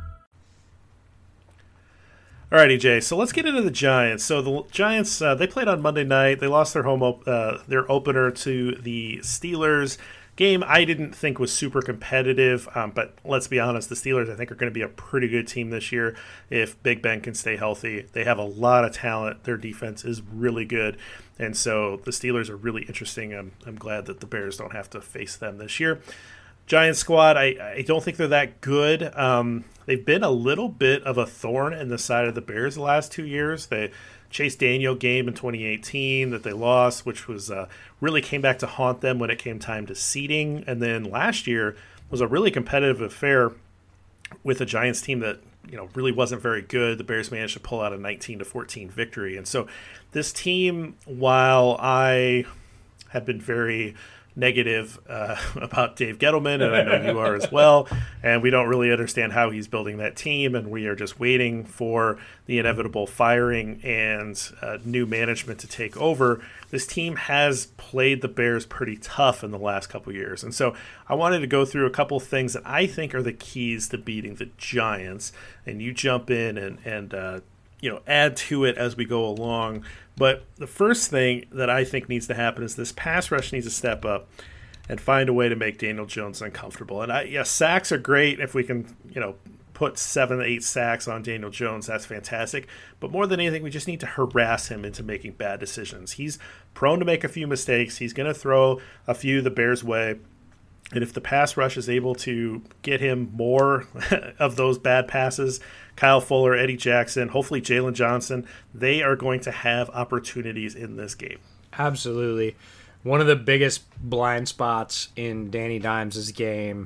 All right, EJ, so let's get into the Giants. So the Giants, they played on Monday night. They lost their their opener to the Steelers. Game I didn't think was super competitive, but let's be honest, the Steelers I think are going to be a pretty good team this year if Big Ben can stay healthy. They have a lot of talent. Their defense is really good, and so the Steelers are really interesting. I'm glad that the Bears don't have to face them this year. Giants squad, I don't think they're that good. They've been a little bit of a thorn in the side of the Bears the last 2 years. The Chase Daniel game in 2018 that they lost, which was really came back to haunt them when it came time to seeding. And then last year was a really competitive affair with a Giants team that really wasn't very good. The Bears managed to pull out a 19-14 victory. And so this team, while I have been very negative about Dave Gettleman, and I know you are as well. And we don't really understand how he's building that team, and we are just waiting for the inevitable firing and new management to take over. This team has played the Bears pretty tough in the last couple years, and so I wanted to go through a couple things that I think are the keys to beating the Giants, and you jump in and add to it as we go along. But the first thing that I think needs to happen is this pass rush needs to step up and find a way to make Daniel Jones uncomfortable. And sacks are great. If we can, put 7 to 8 sacks on Daniel Jones, that's fantastic. But more than anything, we just need to harass him into making bad decisions. He's prone to make a few mistakes. He's going to throw a few the Bears' way. And if the pass rush is able to get him more of those bad passes, Kyle Fuller, Eddie Jackson, hopefully Jalen Johnson, they are going to have opportunities in this game. Absolutely. One of the biggest blind spots in Danny Dimes' game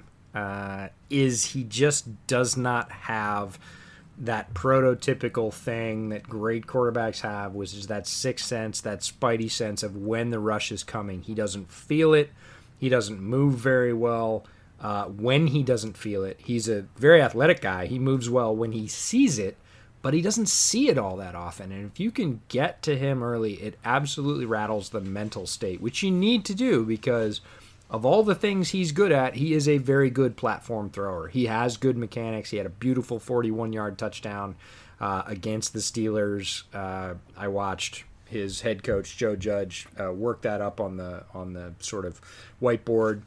is he just does not have that prototypical thing that great quarterbacks have, which is that sixth sense, that spidey sense of when the rush is coming. He doesn't feel it. He doesn't move very well when he doesn't feel it. He's a very athletic guy. He moves well when he sees it, but he doesn't see it all that often. And if you can get to him early, it absolutely rattles the mental state, which you need to do because of all the things he's good at, he is a very good platform thrower. He has good mechanics. He had a beautiful 41-yard touchdown against the Steelers. I watched his head coach Joe Judge worked that up on the sort of whiteboard.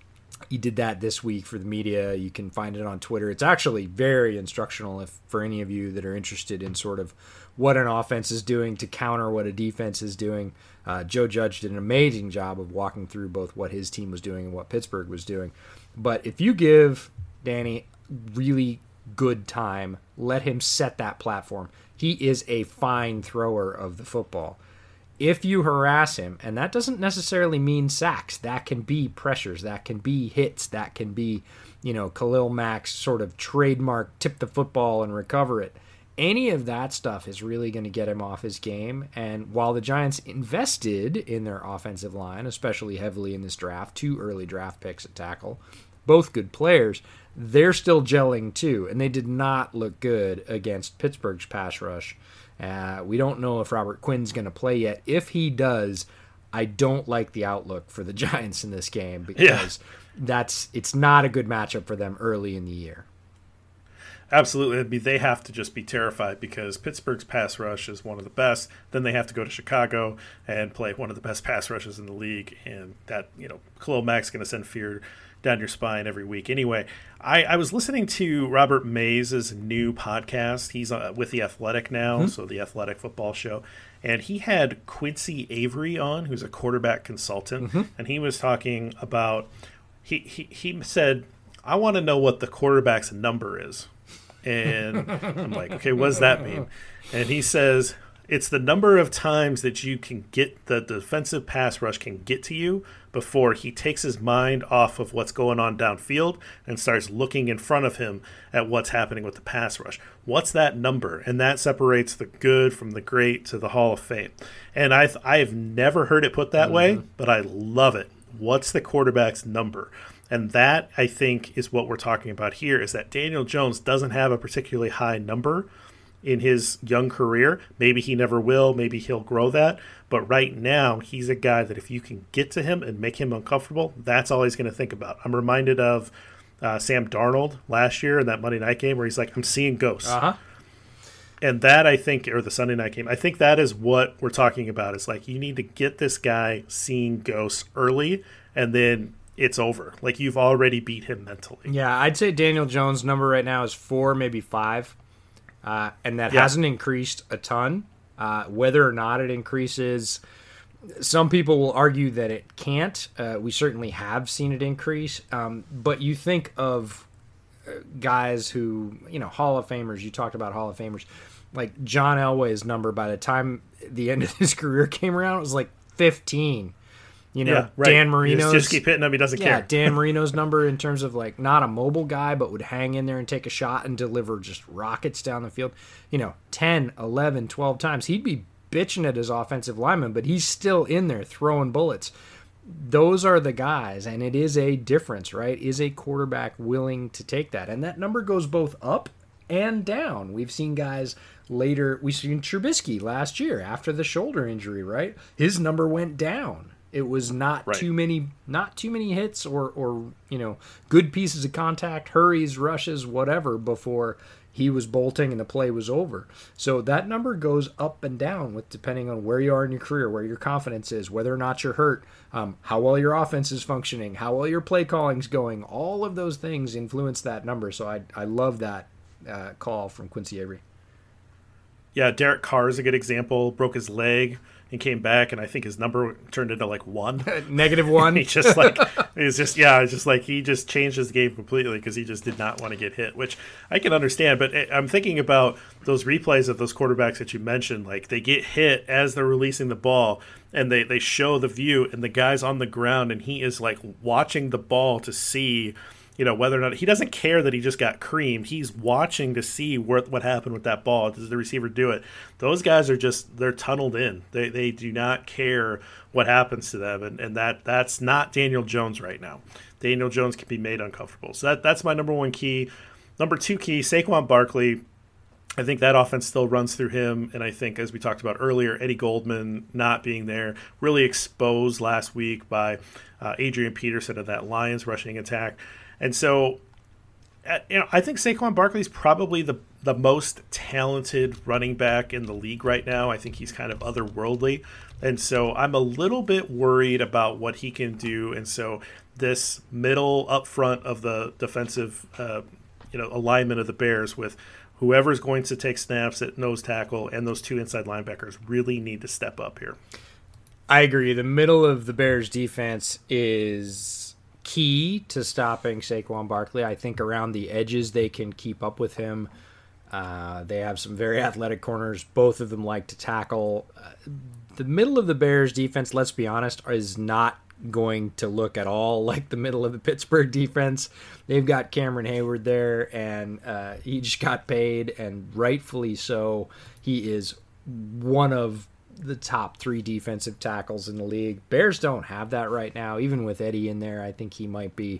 He did that this week for the media. You can find it on Twitter. It's actually very instructional for any of you that are interested in sort of what an offense is doing to counter what a defense is doing. Joe Judge did an amazing job of walking through both what his team was doing and what Pittsburgh was doing. But if you give Danny really good time, let him set that platform. He is a fine thrower of the football. If you harass him, and that doesn't necessarily mean sacks, that can be pressures, that can be hits, that can be, Khalil Mack's sort of trademark tip the football and recover it. Any of that stuff is really going to get him off his game. And while the Giants invested in their offensive line, especially heavily in this draft, 2 early draft picks at tackle, both good players, they're still gelling too, and they did not look good against Pittsburgh's pass rush. We don't know if Robert Quinn's going to play yet. If he does, I don't like the outlook for the Giants in this game because it's not a good matchup for them early in the year. Absolutely. I mean, they have to just be terrified because Pittsburgh's pass rush is one of the best. Then they have to go to Chicago and play one of the best pass rushes in the league. And that, Khalil Mack's going to send fear down your spine every week. Anyway, I was listening to Robert Mays' new podcast. He's with The Athletic now, so The Athletic Football Show. And he had Quincy Avery on, who's a quarterback consultant. And he was talking about, he said, I want to know what the quarterback's number is. And I'm like, okay, what does that mean? And he says, it's the number of times that you can get the defensive pass rush can get to you before he takes his mind off of what's going on downfield and starts looking in front of him at what's happening with the pass rush. What's that number? And that separates the good from the great to the Hall of Fame. And I've never heard it put that way, but I love it. What's the quarterback's number? And that, I think, is what we're talking about here, is that Daniel Jones doesn't have a particularly high number in his young career. Maybe he never will. Maybe he'll grow that. But right now, he's a guy that if you can get to him and make him uncomfortable, that's all he's going to think about. I'm reminded of Sam Darnold last year in that Monday night game where he's like, I'm seeing ghosts. And that, I think, or the Sunday night game, I think that is what we're talking about. It's like you need to get this guy seeing ghosts early, and then it's over. Like, you've already beat him mentally. Yeah, I'd say Daniel Jones' number right now is 4, maybe 5. And that hasn't increased a ton. Whether or not it increases, some people will argue that it can't. We certainly have seen it increase. But you think of guys who, Hall of Famers, you talked about Hall of Famers, like John Elway's number by the time the end of his career came around, it was like 15. Dan Marino's just keep hitting him. He doesn't care. Dan Marino's number in terms of like not a mobile guy, but would hang in there and take a shot and deliver just rockets down the field. 10, 11, 12 times. He'd be bitching at his offensive lineman, but he's still in there throwing bullets. those are the guys, and it is a difference, right? Is a quarterback willing to take that? And that number goes both up and down. We've seen guys later. We've seen Trubisky last year after the shoulder injury, right? His number went down. It was not too many hits or good pieces of contact, hurries, rushes, whatever before he was bolting and the play was over. So that number goes up and down with depending on where you are in your career, where your confidence is, whether or not you're hurt, how well your offense is functioning, how well your play calling's going. All of those things influence that number. So I love that call from Quincy Avery. Yeah, Derek Carr is a good example. Broke his leg and came back, and I think his number turned into like 1. -1. He just changed his game completely because he just did not want to get hit, which I can understand. But I'm thinking about those replays of those quarterbacks that you mentioned. Like, they get hit as they're releasing the ball, and they show the view, and the guy's on the ground, and he is like watching the ball to see, whether or not he doesn't care that he just got creamed. He's watching to see what happened with that ball. Does the receiver do it? Those guys are they're tunneled in. They do not care what happens to them, and that's not Daniel Jones right now. Daniel Jones can be made uncomfortable. So that's my number 1 key. Number 2 key, Saquon Barkley. I think that offense still runs through him, and I think, as we talked about earlier, Eddie Goldman not being there, really exposed last week by Adrian Peterson of that Lions rushing attack. And so, I think Saquon Barkley is probably the most talented running back in the league right now. I think he's kind of otherworldly. And so I'm a little bit worried about what he can do. And so this middle up front of the defensive alignment of the Bears with whoever's going to take snaps at nose tackle and those 2 inside linebackers really need to step up here. I agree. The middle of the Bears defense is key to stopping Saquon Barkley. I think around the edges they can keep up with him. They have some very athletic corners. Both of them like to tackle. The middle of the Bears defense, let's be honest, is not going to look at all like the middle of the Pittsburgh defense. They've got Cameron Hayward there, and he just got paid, and rightfully so. He is one of the top 3 defensive tackles in the league. Bears don't have that right now. Even with Eddie in there, I think he might be,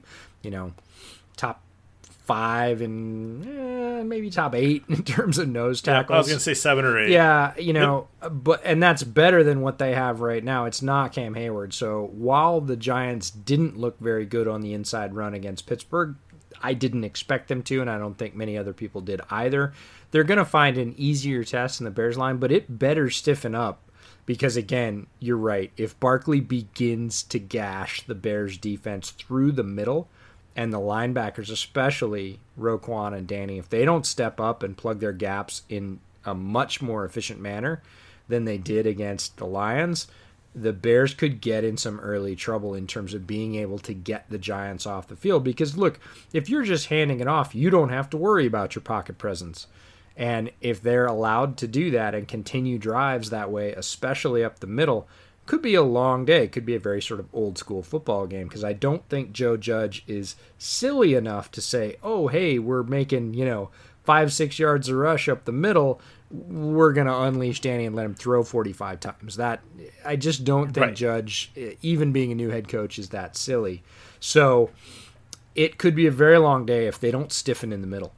top 5 and maybe top 8 in terms of nose tackles. I was going to say 7 or 8. Yeah, and that's better than what they have right now. It's not Cam Hayward. So while the Giants didn't look very good on the inside run against Pittsburgh, I didn't expect them to, and I don't think many other people did either. They're going to find an easier test in the Bears line, but it better stiffen up. Because, again, you're right. If Barkley begins to gash the Bears' defense through the middle, and the linebackers, especially Roquan and Danny, if they don't step up and plug their gaps in a much more efficient manner than they did against the Lions, the Bears could get in some early trouble in terms of being able to get the Giants off the field. Because, look, if you're just handing it off, you don't have to worry about your pocket presence. And if they're allowed to do that and continue drives that way, especially up the middle, could be a long day. Could be a very sort of old school football game, because I don't think Joe Judge is silly enough to say, oh, hey, we're making, 5-6 yards of rush up the middle. We're going to unleash Danny and let him throw 45 times. That I just don't think Judge, even being a new head coach, is that silly. So it could be a very long day if they don't stiffen in the middle.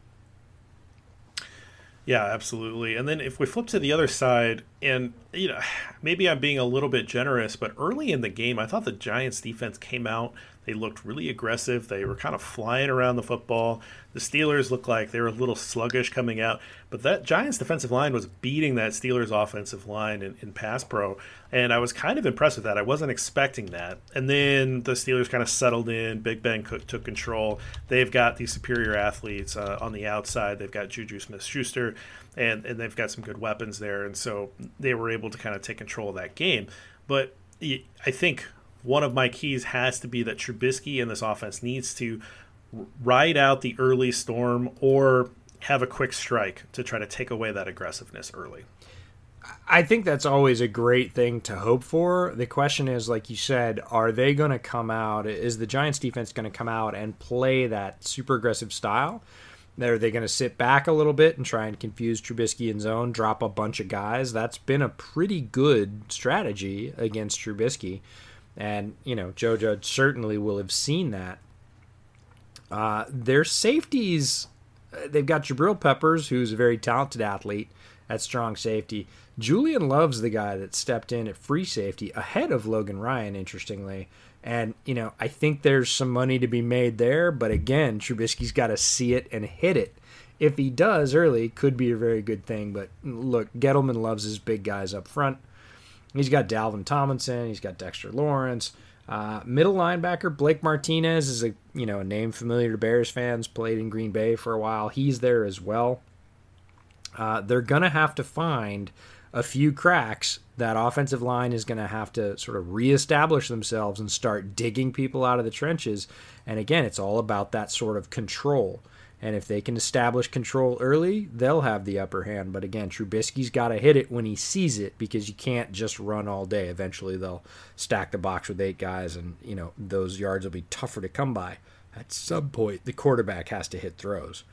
Yeah, absolutely. And then if we flip to the other side, and maybe I'm being a little bit generous, but early in the game, I thought the Giants defense came out. They looked really aggressive. They were kind of flying around the football. The Steelers looked like they were a little sluggish coming out, but that Giants defensive line was beating that Steelers offensive line in pass pro, and I was kind of impressed with that. I wasn't expecting that. And then the Steelers kind of settled in. Big Ben took control. They've got these superior athletes on the outside. They've got Juju Smith-Schuster, and they've got some good weapons there, and so they were able to kind of take control of that game. But I think one of my keys has to be that Trubisky and this offense needs to ride out the early storm or have a quick strike to try to take away that aggressiveness early. I think that's always a great thing to hope for. The question is, like you said, are they going to come out? Is the Giants defense going to come out and play that super aggressive style? Are they going to sit back a little bit and try and confuse Trubisky in zone, drop a bunch of guys? That's been a pretty good strategy against Trubisky. And, Joe Judge certainly will have seen that. Their safeties, they've got Jabril Peppers, who's a very talented athlete at strong safety. Julian Love's the guy that stepped in at free safety ahead of Logan Ryan, interestingly. And, I think there's some money to be made there. But again, Trubisky's got to see it and hit it. If he does early, could be a very good thing. But look, Gettleman loves his big guys up front. He's got Dalvin Tomlinson. He's got Dexter Lawrence. Middle linebacker Blake Martinez is a name familiar to Bears fans. Played in Green Bay for a while. He's there as well. They're going to have to find a few cracks. That offensive line is going to have to sort of reestablish themselves and start digging people out of the trenches. And again, it's all about that sort of control. And if they can establish control early, they'll have the upper hand. But again, Trubisky's got to hit it when he sees it, because you can't just run all day. Eventually, they'll stack the box with 8 guys, and those yards will be tougher to come by. At some point, the quarterback has to hit throws.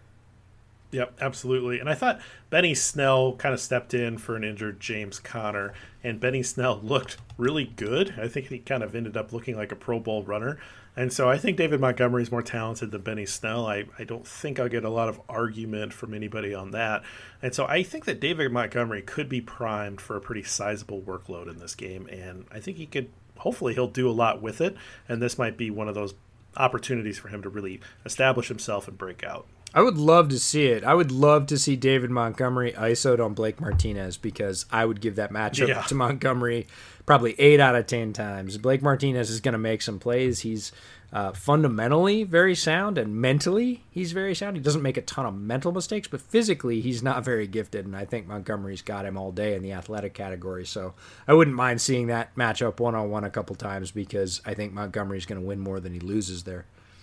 Yep, absolutely. And I thought Benny Snell kind of stepped in for an injured James Conner, and Benny Snell looked really good. I think he kind of ended up looking like a Pro Bowl runner. And so I think David Montgomery's more talented than Benny Snell. I don't think I'll get a lot of argument from anybody on that. And so I think that David Montgomery could be primed for a pretty sizable workload in this game. And I think hopefully he'll do a lot with it. And this might be one of those opportunities for him to really establish himself and break out. I would love to see it. I would love to see David Montgomery ISO'd on Blake Martinez, because I would give that matchup to Montgomery probably 8 out of 10 times. Blake Martinez is going to make some plays. He's fundamentally very sound, and mentally he's very sound. He doesn't make a ton of mental mistakes, but physically he's not very gifted, and I think Montgomery's got him all day in the athletic category. So I wouldn't mind seeing that matchup one-on-one a couple times, because I think Montgomery's going to win more than he loses there.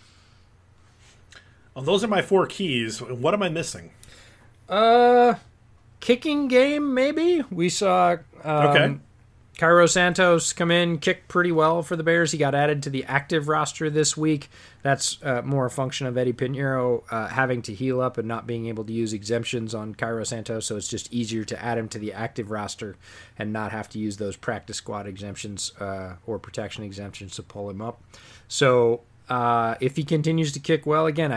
Well, those are my 4 keys. What am I missing? Kicking game, maybe. We saw Cairo Santos come in, kick pretty well for the Bears. He got added to the active roster this week. That's more a function of Eddie Pinheiro having to heal up and not being able to use exemptions on Cairo Santos, so it's just easier to add him to the active roster and not have to use those practice squad exemptions or protection exemptions to pull him up. So if he continues to kick well, again,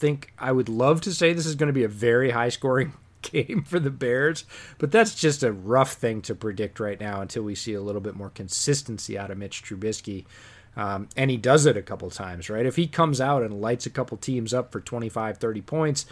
I would love to say this is going to be a very high-scoring game for the Bears, but that's just a rough thing to predict right now until we see a little bit more consistency out of Mitch Trubisky. And he does it a couple times, right? If he comes out and lights a couple teams up for 25, 30 points,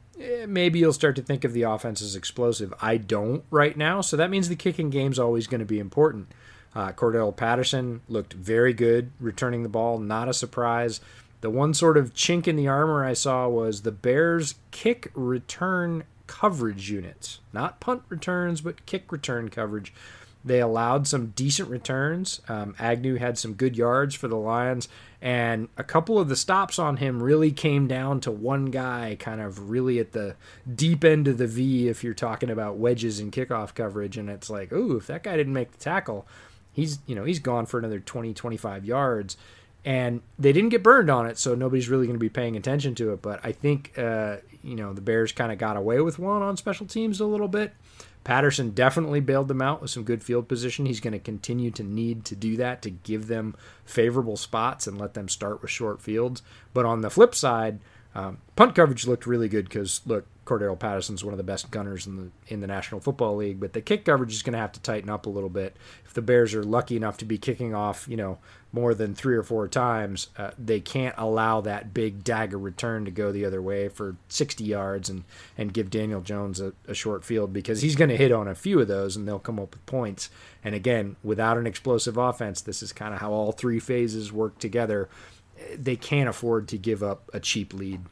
maybe you'll start to think of the offense as explosive. I don't right now, so that means the kicking game's always going to be important. Cordell Patterson looked very good returning the ball, not a surprise. The one sort of chink in the armor I saw was the Bears' kick return coverage units. Not punt returns, but kick return coverage. They allowed some decent returns. Agnew had some good yards for the Lions, and a couple of the stops on him really came down to one guy kind of really at the deep end of the V if you're talking about wedges and kickoff coverage, and it's like, ooh, if that guy didn't make the tackle, he's gone for another 20, 25 yards. And they didn't get burned on it, so nobody's really going to be paying attention to it. But I think, the Bears kind of got away with one on special teams a little bit. Patterson definitely bailed them out with some good field position. He's going to continue to need to do that to give them favorable spots and let them start with short fields. But on the flip side, punt coverage looked really good because, look, Cordero Patterson's one of the best gunners in the National Football League, but the kick coverage is going to have to tighten up a little bit. If the Bears are lucky enough to be kicking off, more than 3 or 4 times, they can't allow that big dagger return to go the other way for 60 yards and give Daniel Jones a short field, because he's going to hit on a few of those and they'll come up with points. And again, without an explosive offense, this is kind of how all 3 phases work together. They can't afford to give up a cheap lead.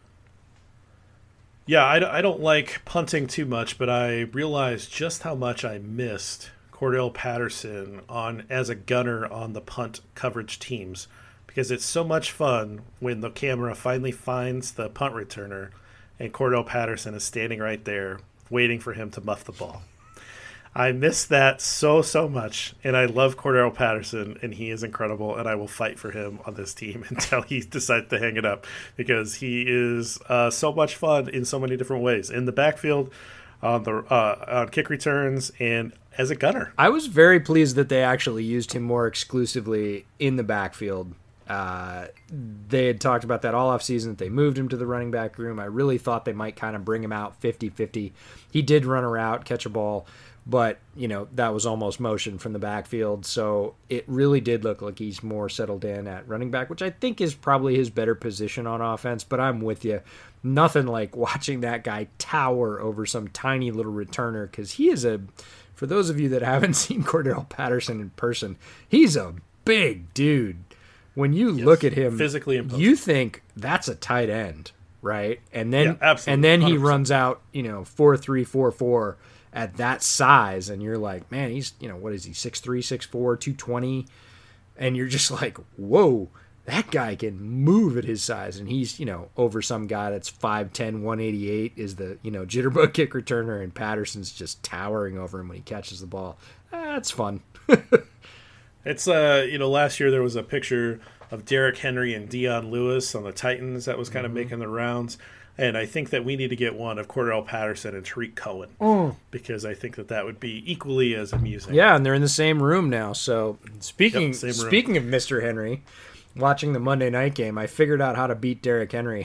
Yeah, I don't like punting too much, but I realized just how much I missed Cordell Patterson as a gunner on the punt coverage teams, because it's so much fun when the camera finally finds the punt returner and Cordell Patterson is standing right there waiting for him to muff the ball. I miss that so much, and I love Cordell Patterson, and he is incredible, and I will fight for him on this team until he decides to hang it up, because he is so much fun in so many different ways. In the backfield, on kick returns and as a gunner. I was very pleased that they actually used him more exclusively in the backfield. They had talked about that all offseason, that they moved him to the running back room. I really thought they might kind of bring him out 50-50. He did run a route, catch a ball, but, that was almost motion from the backfield. So it really did look like he's more settled in at running back, which I think is probably his better position on offense. But I'm with you. Nothing like watching that guy tower over some tiny little returner, because he is for those of you that haven't seen Cordell Patterson in person, he's a big dude. When you look at him, physically imposing, you think that's a tight end, right? And then absolutely, and then he 100%. runs out, 4.3, 4.4 at that size, and you're like, man, he's, what is he, 6'3", 6'4", 220, and you're just like, whoa, that guy can move at his size, and he's, over some guy that's 5'10", 188 is the, jitterbug kick returner, and Patterson's just towering over him when he catches the ball. That's fun. It's last year there was a picture of Derrick Henry and Dion Lewis on the Titans that was kind of making the rounds, and I think that we need to get one of Cordell Patterson and Tariq Cohen because I think that would be equally as amusing. Yeah, and they're in the same room now. So speaking of Mr. Henry, watching the Monday night game, I figured out how to beat Derrick Henry.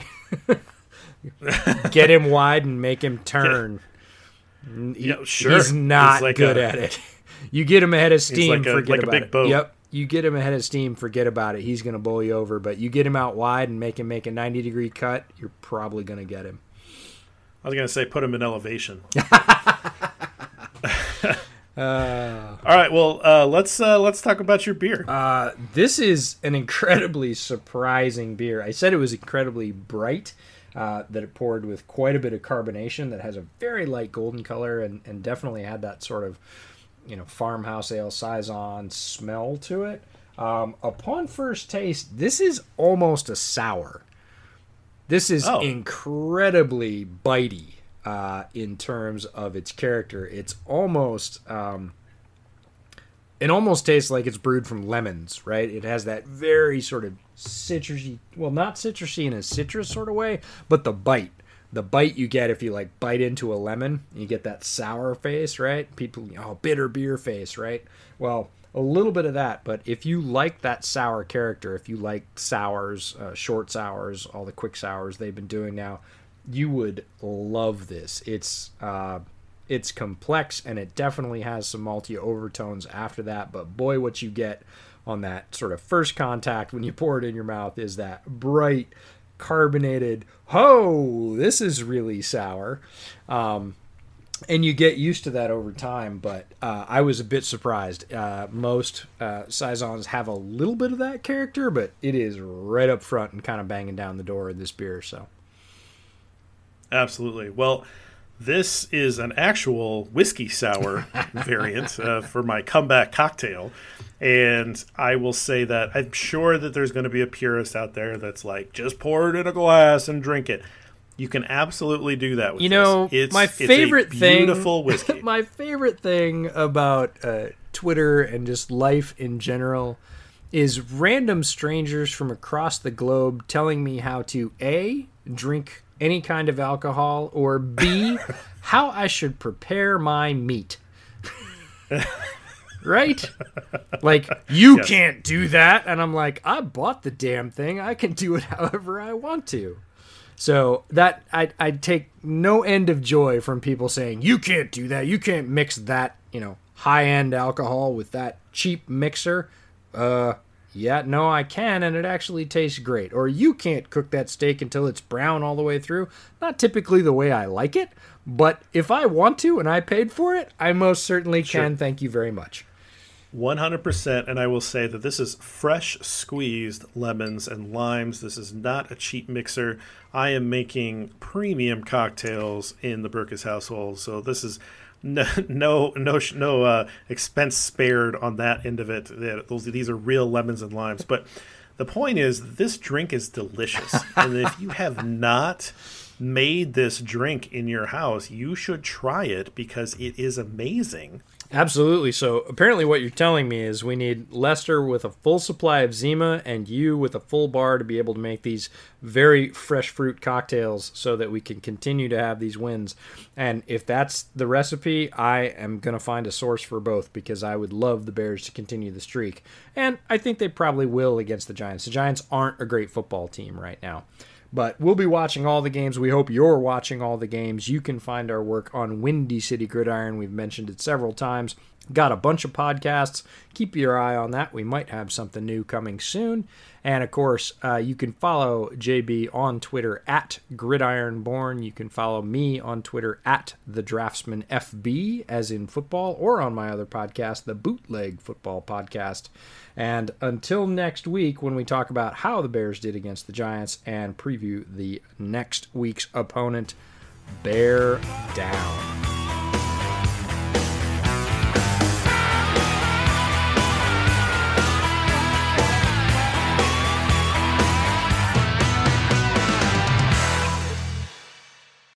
Get him wide and make him turn. Sure. He's not good at it. You get him ahead of steam, forget about it. Boat. Yep. You get him ahead of steam, forget about it. He's going to bowl you over. But you get him out wide and make him make a 90-degree cut, you're probably going to get him. I was going to say put him in elevation. All right, well, let's talk about your beer. This is an incredibly surprising beer. I said it was incredibly bright, that it poured with quite a bit of carbonation, that has a very light golden color, and definitely had that sort of farmhouse ale saison smell to it. Upon first taste, this is almost a sour. This is incredibly bitey in terms of its character. It's almost it almost tastes like it's brewed from lemons, right? It has that very sort of citrusy, well, not citrusy in a citrus sort of way, but the bite you get if you bite into a lemon, you get that sour face, right? People, bitter beer face, right? Well, a little bit of that, but if you like that sour character, if you like sours, short sours, all the quick sours they've been doing now, you would love this. It's complex, and it definitely has some malty overtones after that, but boy, what you get on that sort of first contact when you pour it in your mouth is that bright, carbonated, this is really sour. And you get used to that over time, but I was a bit surprised. Most saisons have a little bit of that character, but it is right up front and kind of banging down the door of this beer. So, absolutely. Well, this is an actual whiskey sour variant for my comeback cocktail. And I will say that I'm sure that there's going to be a purist out there that's like, just pour it in a glass and drink it. You can absolutely do that with this. My favorite thing, beautiful whiskey. My favorite thing about Twitter and just life in general is random strangers from across the globe telling me how to A, drink any kind of alcohol, or B, how I should prepare my meat. Right? You can't do that. And I'm like, I bought the damn thing. I can do it however I want to. So that I take no end of joy from people saying, you can't do that. You can't mix that, high-end alcohol with that cheap mixer. Yeah, no, I can, and it actually tastes great. Or you can't cook that steak until it's brown all the way through. Not typically the way I like it, but if I want to and I paid for it, I most certainly can. Thank you very much. 100%, and I will say that this is fresh squeezed lemons and limes. This is not a cheap mixer. I am making premium cocktails in the Berkus household, so this is no expense spared on that end of it. These are real lemons and limes. But the point is, this drink is delicious, and if you have not made this drink in your house, you should try it because it is amazing. Absolutely. So apparently what you're telling me is we need Lester with a full supply of Zima and you with a full bar to be able to make these very fresh fruit cocktails so that we can continue to have these wins. And if that's the recipe, I am going to find a source for both because I would love the Bears to continue the streak. And I think they probably will against the Giants. The Giants aren't a great football team right now. But we'll be watching all the games. We hope you're watching all the games. You can find our work on Windy City Gridiron. We've mentioned it several times. Got a bunch of podcasts. Keep your eye on that. We might have something new coming soon. And, of course, you can follow JB on Twitter at GridironBorn. You can follow me on Twitter at TheDraftsmanFB, as in football, or on my other podcast, the Bootleg Football Podcast. And until next week, when we talk about how the Bears did against the Giants and preview the next week's opponent, bear down.